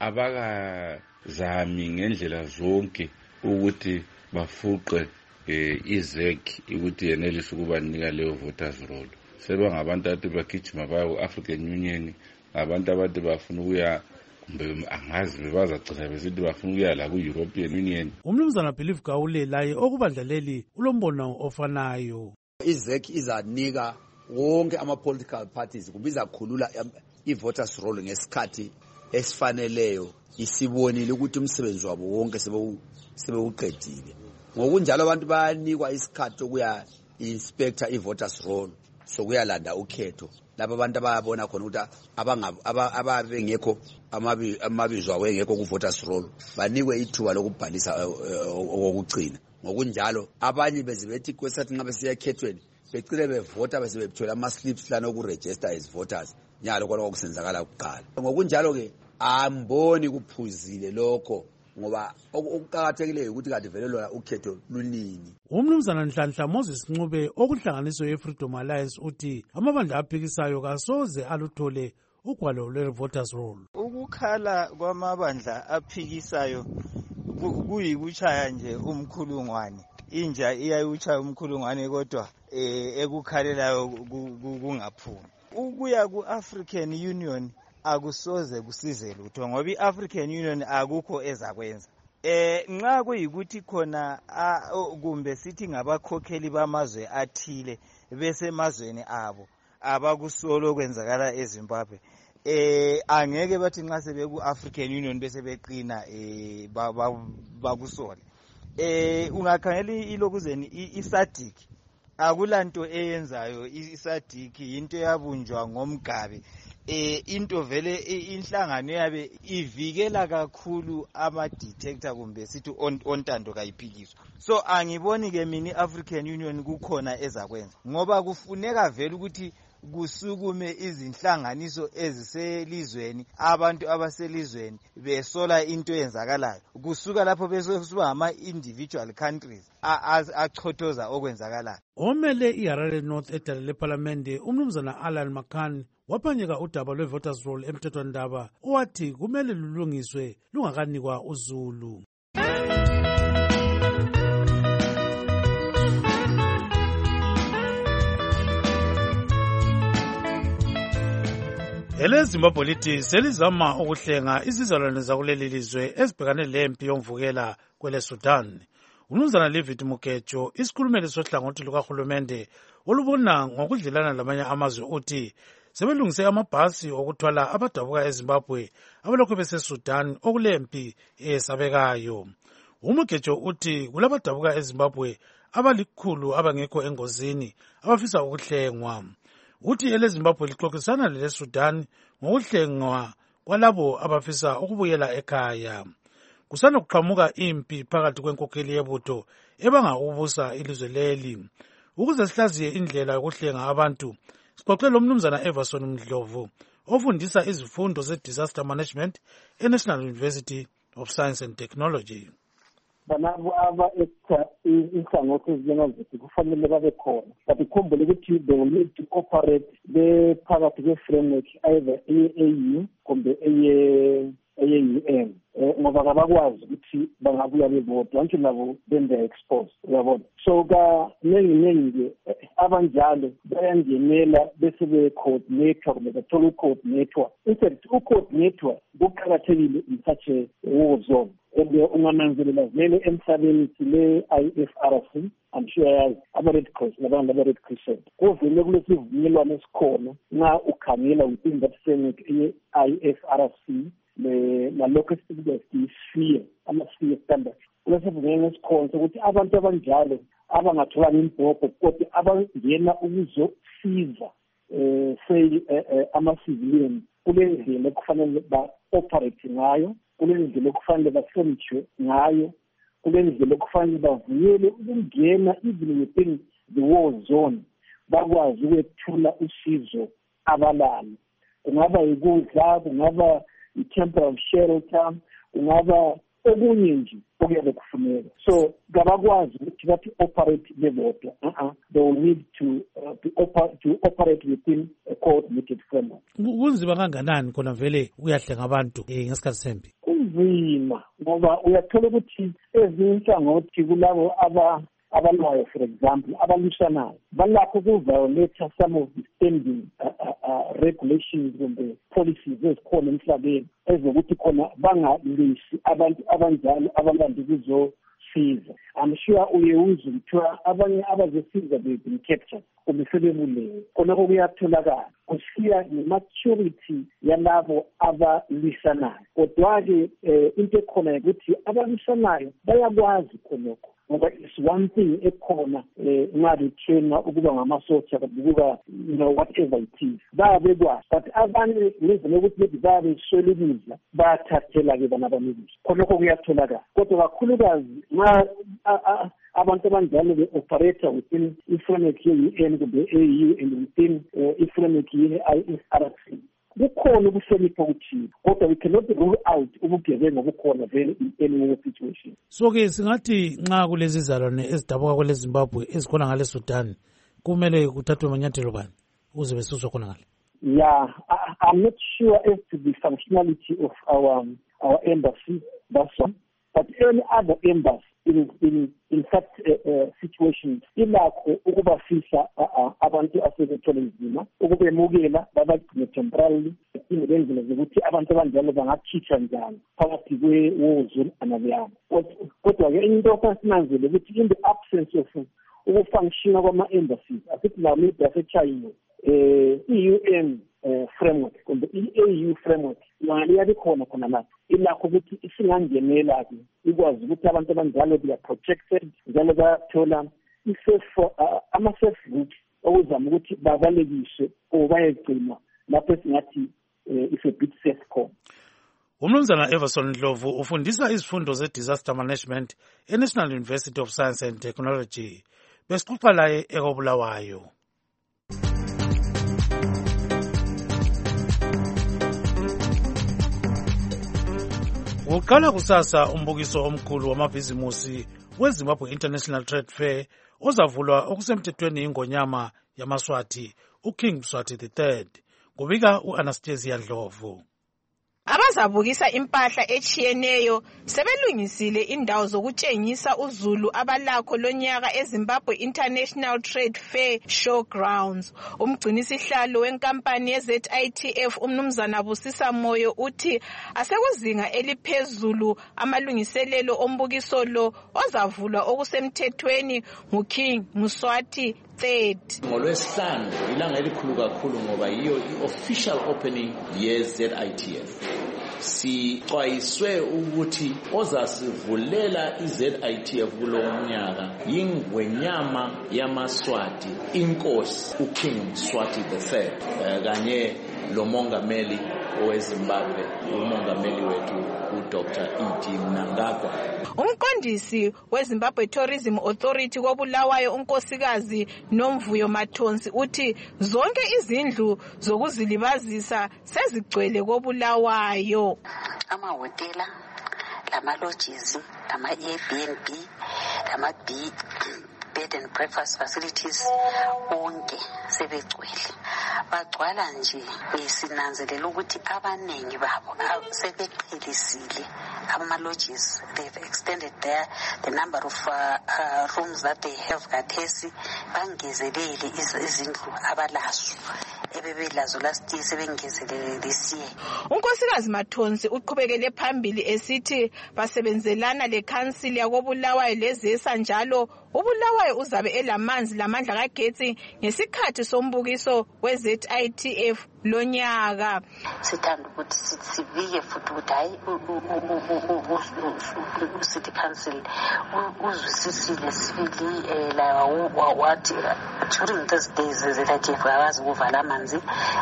abakazami ngendlela zonke ukuthi bafuqe iZEC ukuthi yenelise ukubanika leyo voters roll. Sebangabantu athi bagijima baya ku-African Union, abantu abathi bafuna ukuya kumbe angazi bebazacina besithi bafuna ukuya la ku-European Union. Umnumzana Believe Gawule laye okubandla leli ulombono ofanayo. iZEC izanika wonke ama-political parties kubiza khulula i-voters roll ngesikhathi esifaneleyo isibonile ukuthi umsebenzi wabo wonke sebewuqedile. Ngokunjalo abantu bayanikwa isikhathi sokuya inspector i-voters roll sokuyalanda ukhetho lapho abantu bayabona khona ukuthi ababe ngekho amabizo awo engekho ku-voters roll banikwe ithuba lokubhalisa okugcina. Ngokunjalo abanye bezibethi kwesathi nxa besiya ekhethweni becile bevota bese bethola ama-slips lana okuregister as voters nyalo kwaloko kusenzakala kuqala. Ngokunjalo-ke amboni kuphuzile lokho ngoba okuqakathekileyo ukuthi kade vele lona ukhetho lunini. Umnumzana Nhlanhla Moses Ncube okuhlanganiso ye-Freedom Alliance uthi amabandla aphikisayo kasoze aluthole ugwalo lwe-voters roll. Ukukhala kwamabandla aphikisayo kuyikuchaya nje umkhulungwane. Inja iyayuchaya umkhulungwane kodwa ekukhalelayo kungaphumi. Ukuya ku-African Union akusoze kusize lutho ngoba i-African Union akukho ezakwenza. Eh nxa kuyikuthi khona kumbe sithi ngabakhokheli bamazwe athile bese emazweni abo abakusolo kwenzakala eZimbabwe eh angeke bathi nxa sebeku African Union bese beqina eh bakusole. Eh ungakhangela ilokuzeni iSADC akulanto eyenzayo iSADC into yabunjwa ngomgabe eh into vele inhlangano yabe ivikela kakhulu ama detector kumbe sithi ontando kayiphikiswa. So angiboni ke mini African Union kukhona ezakwenza ngoba kufuneka vele ukuthi kusukume izinhlanganiso eziselizweni, abantu abaselizweni besola into eyenzakalayo, kusuka lapho besosuka ama individual countries achothoza okwenzakalayo. Omele iHarare North edale leParlamente umnumzana Alan Makan waphanyeka udaba lwe-voters roll emthethwandaba owathi kumele lulungiswe lungakanikwa uZulu. EleZimbabwe lithi selizama ukuhlenga izizalwane zakuleli lizwe ezibhekane lempi yomvukela kwele Sudan. Umnumzana David Mukejo, isikhulumeli sohlangothi lukahulumende olubona ngokudlelana lamanye amazwe, uthi sebelungise amabhasi okuthwala abadabuka eZimbabwe abalokhu beseSudan okulempi eyesabekayo. Umukejo uthi kulabadabuka eZimbabwe abalikhulu abangekho engozini abafisa ukuhlengwa. Uthi eleZimbabwe lixoxisana leleSudan ngokuhlengwa kwalabo abafisa ukubuyela ekhaya. Kusanda kuqhamuka impi phakathi kwenkokheli yebutho ebanga ukubusa ilizwe leli. Ukuze sihlaziye indlela yokuhlenga abantu, sixoxele umnumzana Everson Mdlovu ofundisa izifundo ze-disaster management eNational University of Science and Technology. Banabo aba-actor inhlangothi ezinjengazethu kufanele babe khona, but ikhumbule ukuthi they will need to operate bephakathi kwe-framework either eye-A U kumbe eye-U N ngoba kabakwazi ukuthi bangabuya bebodwa nje labo bende exposed uyabona. So kaningi-ningi abanjalo bayangenela bese be-coordinator kumbe bathola u-coordinator. In fact, u-coordinator kuqakathekile in such a war zone. Ungananzelela vele emhlabeni sile I F R C, I'm sure yazi ama-Red Cross nabantu aba-Red Crescent kuvele kulesivumelwano esikhona nxa ukhangela within that framework ye-I F R C nalokho esikubiza i-sphere, ama-sphere standards. Kulesivumelwano esikhona sokuthi abantu abanjalo abangatholanga imbhobho kodwa abangena ukuzosiza um say ama-civilian kule ndlela ekufanele ba-operate ngayo, kule ndlela okufanele bahlonitshwe ngayo, kule ndlela okufanele bavuyele ukungena even within the war zone bakwazi ukwethula usizo abalalo. Kungaba yikudla, kungaba i-temporary shelter, kungaba okunye nje okuyabe kufuneka. So kabakwazi ukuthi bathi operate bebodwa. Uh-uh. They will need to uh, to, oper to operate within a coordinated framework. Kunzima kanganani khona vele uyahlenga abantu ngesikhathi sempi? Kunzima ngoba uyathola ukuthi ezinye inhlangothi kulabo aba abalwayo, for example, abalwisanayo balapho ku-violate some of the standing uh, uh, uh, regulations and the policies ezikhona emhlabeni ezokuthi khona bangalwisi abantu abanjalo abalanda ukuzosiza. I'm sure uye uzwe kuthiwa abanye abazosiza they've been captured kumbe sebebulewe. Khonako kuyatholakala kusiya nge-maturity yalabo abalwisanayo. Kodwa-ke into ekhona ukuthi abalwisanayo bayakwazi khonoko ngoba it's one thing ekhona nxa betraina ukuba ngamasotsha kuba you know whatever it is bayabekwazi, but abanye ngendlela yokuthi bethi bayabeswela ukudla bayathathela-ke bona abanikudla. Khonokho kuyatholakala kodwa kakhulukazi nxa abantu abanjalo be-operator within i-framework ye-U N kumbe A U and within i-framework ye-I F R C kukhona ukuhlonipha okuthile, kodwa we cannot rule out ubugebengu obukhona vele in any war situation. So-ke singathi nxa kulezi zalwane ezidabuka kwele Zimbabwe ezikhona ngale Sudan kumele kuthathwe amanyathelo bani ukuze besuswe khona ngale? Yeah, I, I'm not sure as to the functionality of our um, our embassy, that's one. But any other embassy in in in such uh, uh, situations ilakho ukubafisa abantu asebethole nzima ukubemukela babagcine temporarily indlela zokuthi abantu abanjalo bangakhitshwa njani phakathi kwe-war zone anabeyabo. Kodwa-ke into esinanzele ukuthi in the absence of ukufunctiona kwama-embassies asithi nawo maybe aseChina um i-U N uh, framework kumbe i-A U framework yona liyabikhona khona lapho ilakho ukuthi isingangenela-ke ikwazi ukuthi abantu abanjalo they are protected njalo bayathola i-safe uh, ama-safe route okuzama ukuthi babalekiswe or bayegcina lapho esingathi if a bit sesco. Umnumzana Everson Ndlovu ufundisa izifundo ze-disaster management e-National University of Science and Technology. Besixoxa laye eKobulawayo. Uqala kusasa umbukiso omkhulu wamabhizimusi weZimbabwe International Trade Fair ozavulwa okusemthethweni ingonyama yamaswati uKing Mswati the third. Kubika uAnastasia Ndlovu. Abazabukisa impahla echiyeneyo sebelungisile indawo zokutshengisa uzulu abalakho lonyaka eZimbabwe International Trade Fair Showgrounds. Umgcinisihlalo wenkampani ye-Z I T F umnumzana Busisa Moyo uthi asekuzinga eliphezulu amalungiselelo ombukiso lo ozavulwa okusemthethweni nguKing Mswati third. NgoLwesihlanu ilanga elikhulu kakhulu ngoba yiyo i-official opening ye-Z I T F. Sixwayiswe ukuthi ozasivulela i-Z I T F kulo mnyaka yingwenyama yamaswati inkosi uKing Mswati the third kanye lo mongameli oweZimbabwe umongameli wethu uDr E D Mnangagwa. Umqondisi weZimbabwe Tourism Authority koBulawayo unkosikazi Nomvuyo Mathonsi uthi zonke izindlu zokuzilibazisa sezigcwele koBulawayo. Amahotela, lama lodges, lama Airbnb, lama bed and breakfast facilities onke sebegcwele. Bagcwala nje besinanzelela ukuthi abanengi babo sebeqhelisile ama lodges. They've extended their the number of uh, uh, rooms that they have kathesi bangezelele izindlu abalazo ebebelazo last year sebengezelele this year. Unkosikazi Mathonsi uqhubekele phambili esithi basebenzelana le council yakoBulawayo lezesa njalo uBulawayo uzabe elamanzi lamandla kagetsi ngesikhathi sombukiso we-Z I T F lonyaka. Sithanda ukuthi sibike futhi ukuthi hayi u-City Council uzwisisile sibili la wathi during those days Z I T F awazi ukuvala amanzi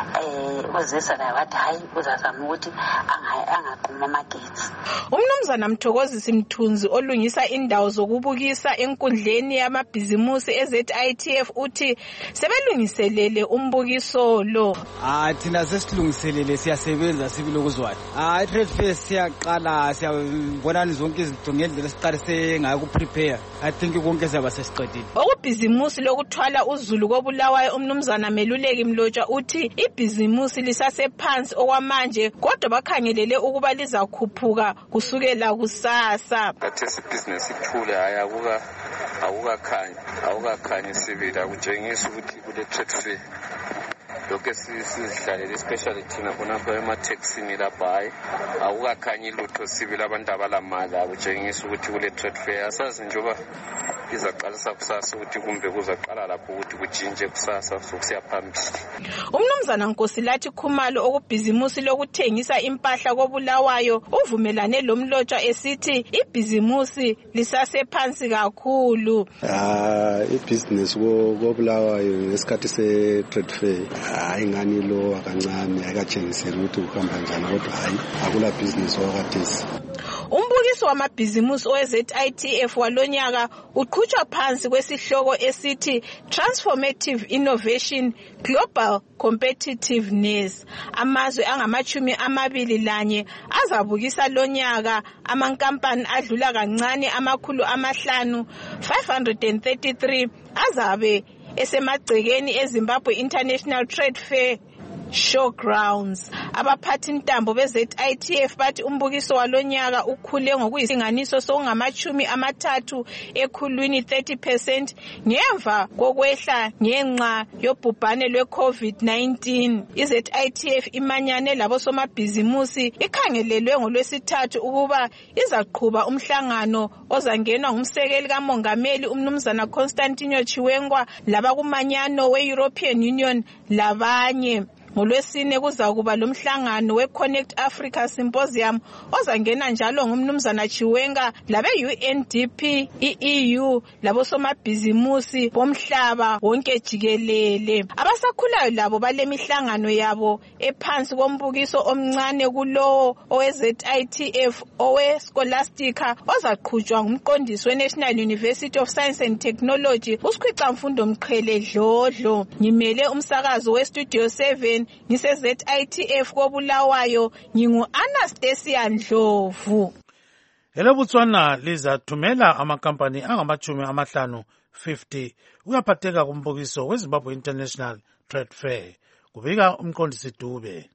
uzesa la wathi hayi uzazama ukuthi angaqhuma amagetsi. Umnumzana Mthokozisi Mthunzi olungisa indawo zokubukisa enkundleni yamabhizimusi e-Z I T F uthi sebelungiselele umbukiso lo. Ah thina sesilungiselele siyasebenza sibili ukuzwana. Ah trade fair siyaqala siyabona zonke izinto ngendlela siqalise ngayo ku prepare. I think konke siyaba sesiqedile. Okubhizimusi lokuthwala uzulu koBulawayo umnumzana Meluleki Mlotshwa uthi ibhizimusi lisasephansi okwamanje kodwa bakhangelele ukuba lizakhuphuka kusukela kusasa. Kathesi business ithule ayakuka awukakhanyi awukakhanyi sibili akutshengisa ukuthi kule trade fair lokho sizihlalele especially thina khonapha emathexini lapha hayi awukakhanyi lutho sibili abantu abalamali akutshengisa ukuthi kule trade fair asazi njengoba izaqalisa kusasa ukuthi kumbe kuzaqala lapho ukuthi kujinje kusasa sokusiya phambili. Umnumzana Nkosilathi Khumalo okubhizimusi lokuthengisa impahla koBulawayo uvumelane lomlotshwa esithi ibhizimusi lisasephansi kakhulu. Ah ibusiness koBulawayo ngesikhathi se trade fair hayi ngani lo akancane akatshengisela ukuthi uhamba njani kodwa hayi akula business wakathesi. Umbukiso wamabhizimusi owe-Z I T F walonyaka uqhutshwa phansi kwesihloko esithi Transformative Innovation Global Competitiveness. Amazwe angamachumi amabili lanye azabukisa lonyaka amankampani adlula kancane amakhulu amahlanu five hundred thirty-three azabe esemagcekeni eZimbabwe International Trade Fair Showgrounds. Abaphathi ntambo be-Z I T F bathi umbukiso walonyaka ukhule ngokuyisinganiso sokungamachumi amathathu ekhulwini thirty percent ngemva kokwehla ngenxa yobhubhane lwe-COVID nineteen. I-Z I T F imanyane labosomabhizimusi ikhangelelwe ngolwesithathu ukuba izaqhuba umhlangano ozangenwa ngumsekeli kamongameli umnumzana Constantino Chiwenga labakumanyano we-European Union labanye. ngolwesine kuzakuba lomhlangano we-Connect Africa Symposium ozangena njalo ngumnumzana Chiwenga labe-U N D P, i-E U labosomabhizimusi bomhlaba wonke jikelele. Abasakhulayo labo balemihlangano yabo ephansi kombukiso omncane kulowo owe-Z I T F owe-Scholastica ozaqhutshwa ngumqondisi we-National University of Science and Technology uSikhwica Mfundo Mqhele Dlodlo. Ngimele umsakazo we-Studio seven ngise-Z I T F koBulawayo, ngingu-Anastasia Ndlovu. EleBotswana lizathumela amakampani angamachumi amahlanu fifty uyaphatheka kumbukiso weZimbabwe International Trade Fair, kubika umqondisi Dube.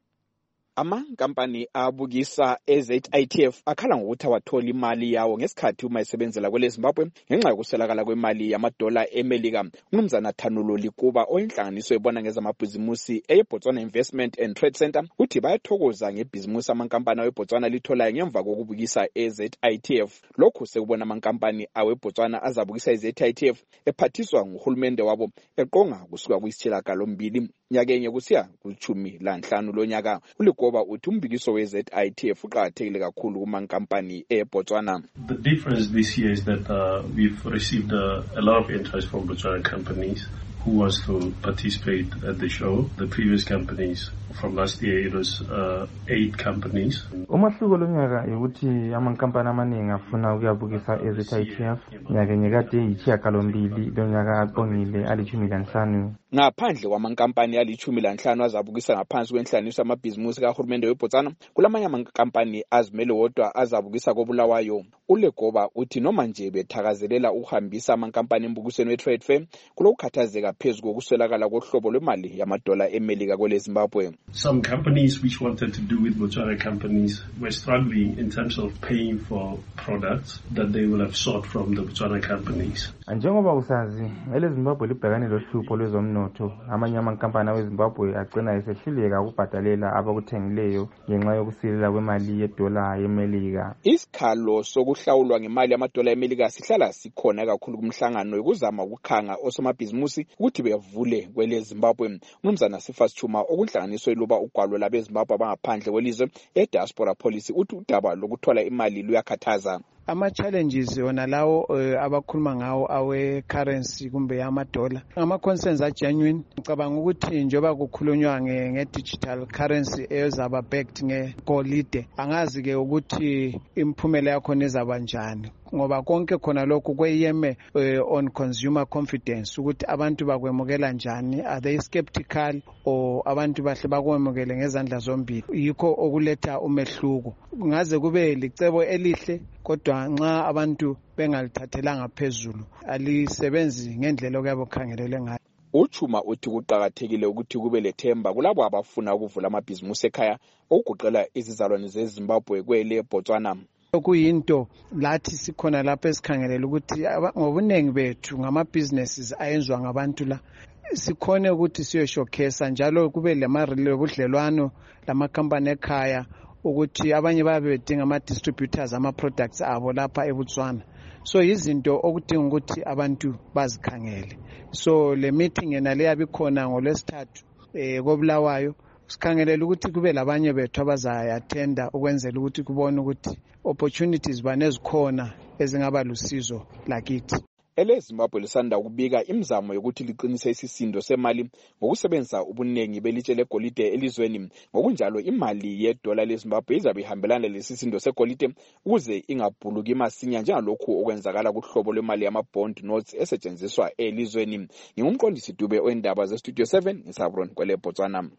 Amankampani abukisa e-Z I T F akhala ngokuthi awathola imali yawo ngesikhathi uma esebenzela kwele Zimbabwe ngenxa yokuswelakala kwemali yamadola eMelika. Umnumzana Thanulo Likuba oyinhlanganiso ebona ngezamabhizimusi eyeBotswana Investment and Trade Center uthi bayathokoza ngebhizimusi amankampani aweBotswana litholayo ngemva kokubukisa e-Z I T F. Lokhu sekubona amankampani aweBotswana azabukisa e-Z I T F ephathiswa nguhulumende wabo eqonga kusuka kwisitshelagalo mbili nyakenye kusiya kuchumi lanhlanu lonyaka. Ulikuba uthi umbikiso we-Z I T F uqakathekile kakhulu kumankampani eBotswana. The difference this year is that uh, we've received uh, a lot of interest from Botswana companies who wants to participate at the show. The previous companies from last year, it was uh, eight companies. Umahluko lonyaka ukuthi amankampani amaningi afuna ukuyabukisa e-Z I T F nyakenye kade yisishiyagalombili lonyaka aqongile alichumi lanhlanu. Ngaphandle kwamankampani alichumi lanhlanu azabukisa ngaphansi kwenhlanganiso yamabhizimusi kahulumende weBotswana, kulamanye amankampani azimele wodwa azabukisa koBulawayo. Ulegoba uthi noma nje bethakazelela ukuhambisa amankampani embukisweni we-Trade Fair kulokukhathazeka phezu kokuswelakala kohlobo lwemali yamadola eMelika kwele Zimbabwe. Some companies which wanted to do with Botswana companies were struggling in terms of paying for products that they will have sought from the Botswana companies. Njengoba usazi ele Zimbabwe libhekane lohlupho lwezomnotho, amanye amankampani aweZimbabwe agcina esehluleka ukubhadalela abakuthengileyo ngenxa yokusilela kwemali yedola yeMelika. Isikhalo sokuhlawulwa ngemali yamadola eMelika sihlala sikhona kakhulu kumhlangano yokuzama ukukhanga osomabhizimusi ukuthi bevule kwele Zimbabwe. Umnumzana Sifas Chuma okunhlanganiso eluba ugwalo labeZimbabwe abangaphandle kwelizwe e-diaspora policy uthi udaba lokuthola imali luyakhathaza. Ama-challenges yona lawo uh, abakhuluma ngawo awe-currency kumbe amadola ama-concerns a-genuine. Ngicabanga ukuthi njengoba kukhulunywa nge-digital currency ezaba backed ngegolide, angazi-ke ukuthi imiphumela yakhona izaba njani ngoba konke khona lokhu kweyeme uh, on consumer confidence ukuthi abantu bakwemukela njani, are they skeptical or abantu bahle bakwemukele ngezandla zombili. Yikho okuletha umehluko. Ngaze kube licebo elihle kodwa nxa abantu bengalithathelanga phezulu alisebenzi ngendlela okuyabo khangelele ngayo. Uchuma uthi kuqakathekile ukuthi kube lethemba kulabo abafuna ukuvula amabhizimusi ekhaya okugoqela izizalwane zeZimbabwe kwele Botswana. Okuyinto lathi sikhona lapho esikhangelela ukuthi ngobuningi bethu ngama-businesses ayenzwa ngabantu la sikhone ukuthi siyoshowcase njalo kube lama-budlelwano lamakhampani ekhaya ukuthi abanye babe bedinga ama-distributors ama-products abo lapha eBotswana. So izinto okudinga ukuthi abantu bazikhangele. So le meeting yena leyabi khona ngolwesithathu eh koBulawayo sikhangelela ukuthi kube labanye bethu abazayathenda ukwenzela ukuthi kubone ukuthi opportunities banezikhona ezingaba lusizo lakithi. Ele Zimbabwe lisanda ukubika imizamo yokuthi liqinise isisindo semali ngokusebenzisa ubunengi belitshe legolide elizweni. Ngokunjalo imali yedola leZimbabwe izabe ihambelana lesisindo segolide ukuze ingabhuluki masinya njengalokhu okwenzakala kuhlobo lwemali yama-bond notes esetshenziswa elizweni. Ngingumqondisi Dube oendaba ze-Studio seven ngisabron kwele Botswana.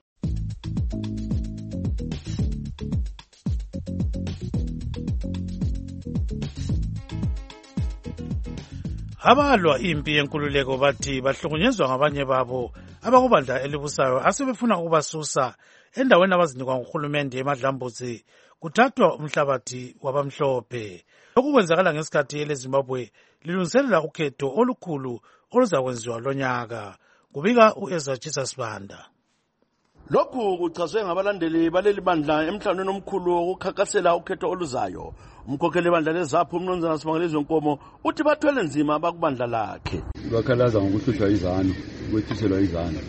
Abalwa impi yenkululeko bathi bahlukunyezwa ngabanye babo abakubandla elibusayo asebefuna ukubasusa endaweni abazinikwa nguhulumende eMadlambuzi kuthathwa umhlabathi wabamhlophe. Lokhu kwenzakala ngesikhathi eleZimbabwe lilungiselela ukhetho olukhulu oluzakwenziwa lonyaka, kubika uEzra Jesus Banda. Lokhu kuchazwe ngabalandeli baleli bandla emhlanganweni omkhulu wokukhankasela ukhetho oluzayo. Umkhokheli bandla lezaphu umnumzana Sibangelizwe Nkomo uthi bathwele nzima abakubandla lakhe. Bakhalaza ngokuhlushwa izano, ukwethiselwa izano.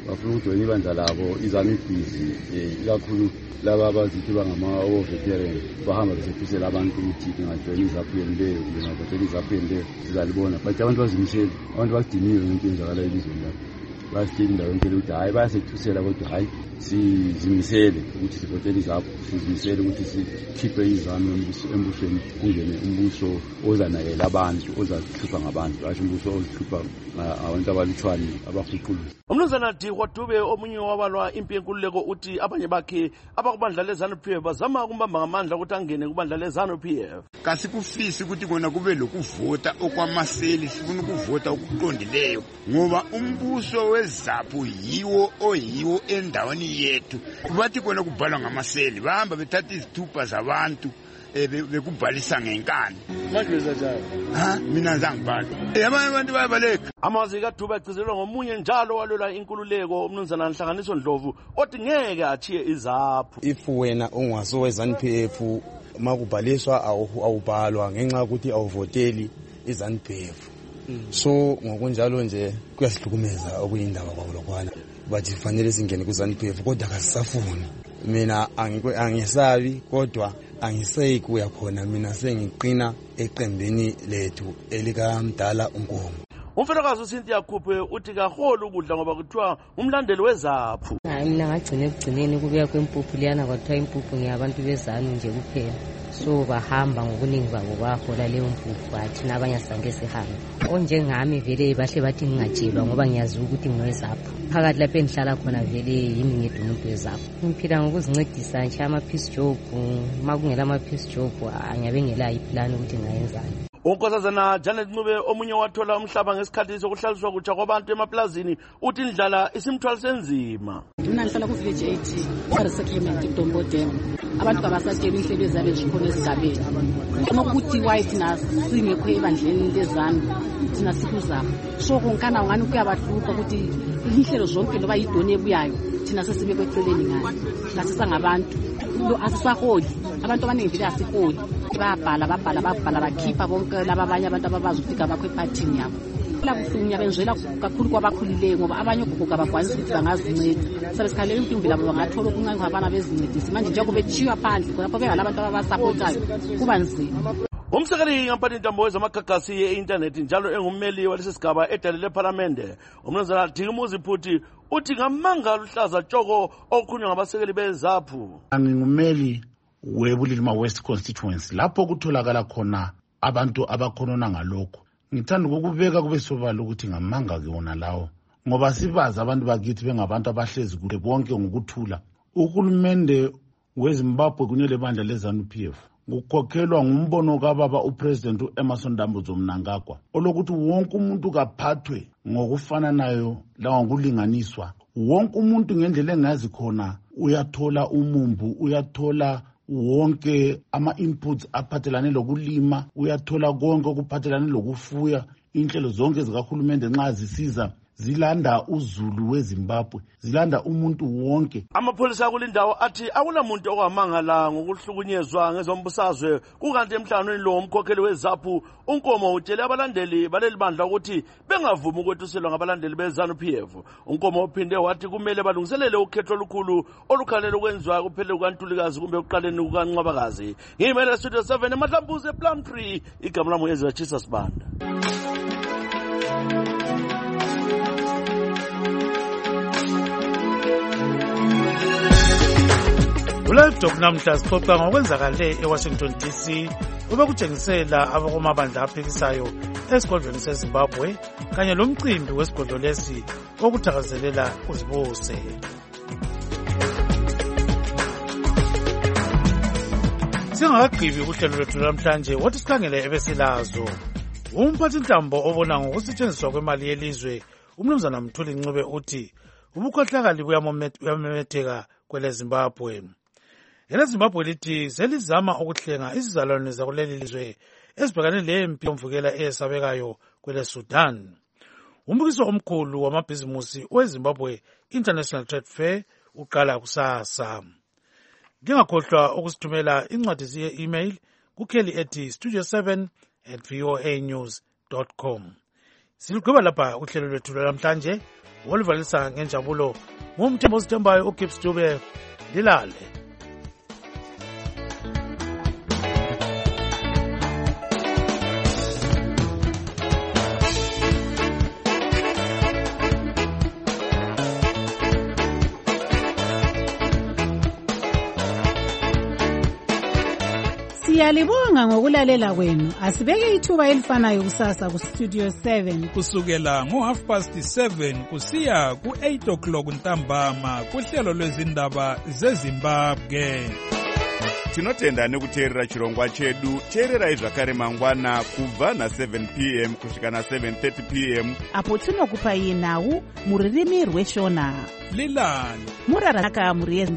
bafuna ukujoyina ibandla labo izami ibhizi um ikakhulu laba abazithi bangama-overveteran bahamba besephusela abantu ukuthi ngingajoyina izaphu yenleyo kumbe ngavotela izaphu yenleyo sizalibona but abantu bazimisele abantu basidiniwe yonke enzakala elizweni lapho basitshela indawo yonke ukuthi hhayi bayasethusela kodwa hhayi sizimisele ukuthi sivotele izapho sizimisele ukuthi sikhiphe izami embusweni kungene umbuso ozanakela abantu ozahlupha ngabantu basho umbuso ozihlupha abantu abalutshwane abahuquluza. Umnumzana Dikwa Dube omunye wabalwa impi yenkululeko uthi abanye bakhe abakubandla le-ZANU P F bazama ukumbamba ngamandla ukuthi angene kubandla le-ZANU P F. Kasikufisi ukuthi kona kube lokuvota okwamaseli, sifuna ukuvota okuqondileyo ngoba umbuso wezaphu yiwo oyiwo endaweni yethu. Bathi kona kubhalwa ngamaseli bahamba bethatha izithupha zabantu bekubhalisa ngenkani. Manje njalo ha mina ngizangibhala eh abanye abantu bayabaleka. Amazwi kaDube agcizelwe ngomunye njalo walwela inkululeko umnumzana Nhlanganiso Ndlovu othi ngeke achiye izaphu. If wena ungasowe-ZANU P F makubhaliswa awubhalwa ngenxa ukuthi awuvoteli i-ZANU P F. So ngokunjalo nje kuyasihlukumeza okuyindaba kwabo lokwana bathi fanele singene ku-ZANU P F kodwa kasisafuni. Mina angisabi kodwa angiseki kuya khona, mina sengiqina eqembeni lethu elikamdala uNkomo. Umfelokazi uCynthia Khuphe uthi kaholo ukudla ngoba kuthiwa umlandeli wezaphu. Hayi mina ngagcina ekugcineni kubuya kwempuphu liyana kwathiwa impuphu ngiyabantu bezanu nje kuphela. So bahamba ngokuningi babo bahola leyo mpuphu bathi nabanye asange sihambe. Onjengami vele bahle bathi ngingatshelwa ngoba ngiyazi ukuthi ngwezaphu. Phakathi lapho engihlala khona vele yimi ngedwa umuntu wezaphu. Ngiphila ngokuzincedisa nje ama-peace job, makungela ama-peace job angabe ngelayo iplan ukuthi ngayenzani. Unkosazana Janet Ncube omunye wathola umhlaba ngesikhathi sokuhlaliswa kutsha kwabantu emaplazini uthi indlala isimthwalise enzima. Mina ngihlala ku village eighty resettlement eDombodeni. Abantu kabasatshela inhlelo ezabe zikhona esigabeni. Uma kuthi white nas singekho ebandleni lezanu thina sikuzama. So kunkana ngani kuyabahlupha ukuthi inhlelo zonke loba yidoni ebuyayo thina sesibe kweceleni ngani. Ngathi sangabantu lo asisaholi abantu abaningi vile asiholi. Babhala babhala babhala bakhipha bonke laba abanye abantu ababazi ukufika bakho ephathini yabo. Labuhlungu yabenzela kakhulu kwabakhulileyo ngoba abanye okuguga bakwanisa ukuthi bangazinceda. Sabe sikhalela impilo labo bangathola okuncane ngabana bezincedisa. Manje njengoba bethiwa phandle lapho bengalabantu ababasupportayo kuba nzima. Umsekeli ngamphathi intambo wezamagagasi ye-internet njalo engummeli walesi sigaba edale lePhalamende umnumzana Dikumuzi Phuthi uthi ngamanga luhlaza tshoko okukhulunywa ngabasekeli bezaphu. Angingumeli weBulilima West constituency lapho kutholakala khona abantu abakhonona ngalokho. Ngithanda ukubeka kube sobala ukuthi ngamanga ke wona lawo ngoba sibazi abantu bakithi bengabantu abahlezi kude bonke ngokuthula. Uhulumende weZimbabwe kunye lebandla leZANU P F kukhokhelwa ngumbono kababa uPresident uEmmerson Dambudzo Mnangagwa olokuthi wonke umuntu kaphathwe ngokufananayo lawa ngokulinganiswa. Wonke umuntu ngendlela engazi khona uyathola umumbu, uyathola wonke ama-inputs aphathelane lokulima, uyathola konke okuphathelane lokufuya. Inhlelo zonke zikahulumende nxa zisiza zilanda uzulu weZimbabwe, zilanda umuntu wonke. Amapholisa akulindawo athi akunamuntu okwamangala ngokuhlukunyezwa ngezombusazwe kukanti emhlanganweni lo umkhokheli wezaphu uNkomo utshele abalandeli baleli bandla ukuthi bengavumi ukwethuselwa ngabalandeli beZANU P F. uNkomo uphinde wathi kumele balungiselele ukhetho olukhulu olukhanele ukwenziwa kuphele kukaNtulikazi kumbe ukuqaleni kukaNqwabakazi. Ngimele Studio seven eMahlambuze Plumtree, igama lami Ezra Jesus Banda. Live Talk namhla sixoxa ngokwenzakale eWashington D C obekutshengisela abakumabandla aphikisayo esigodlweni seZimbabwe kanye lomcimbi wesigodlo lesi okuthakazelela uzibuse. Singakagqibi uhlelo lwethu namhlanje wothi sikhangele ebesilazo. Umphathintambo obona ngokusetshenziswa kwemali yelizwe umnumzana Mthuli Ncube uthi ubukhohlakali buyamemetheka kweleZimbabwe. EleZimbabwe lithi selizama ukuhlenga izizalwane zakuleli lizwe ezibhekane lempi yomvukela eyesabekayo kweleSudan. Umbukiso omkhulu wamabhizimusi weZimbabwe International Trade Fair uqala kusasa. Ngingakhohlwa ukusithumela incwadi ye-email kukheli ethi studio seven at voa news dot com. Silugqiba lapha uhlelo lwethu lwanamhlanje. Olivalisa ngenjabulo ngumthembo sithembayo uGibbs Dube. Dilale. Siyalibonga ngokulalela kwenu. Asibeke ithuba elifanayo kusasa ku Studio seven kusukela ngo half past seven kusiya ku eight o'clock ntambama kuhlelo lwezindaba zeZimbabwe. Tinotenda nekuteerera chirongwa chedu. Teererai zvakare mangwana kubva na seven p m kusvika na seven thirty p m apo tinokupai nhau muririmi rweshona. Lilani Muraranaka muri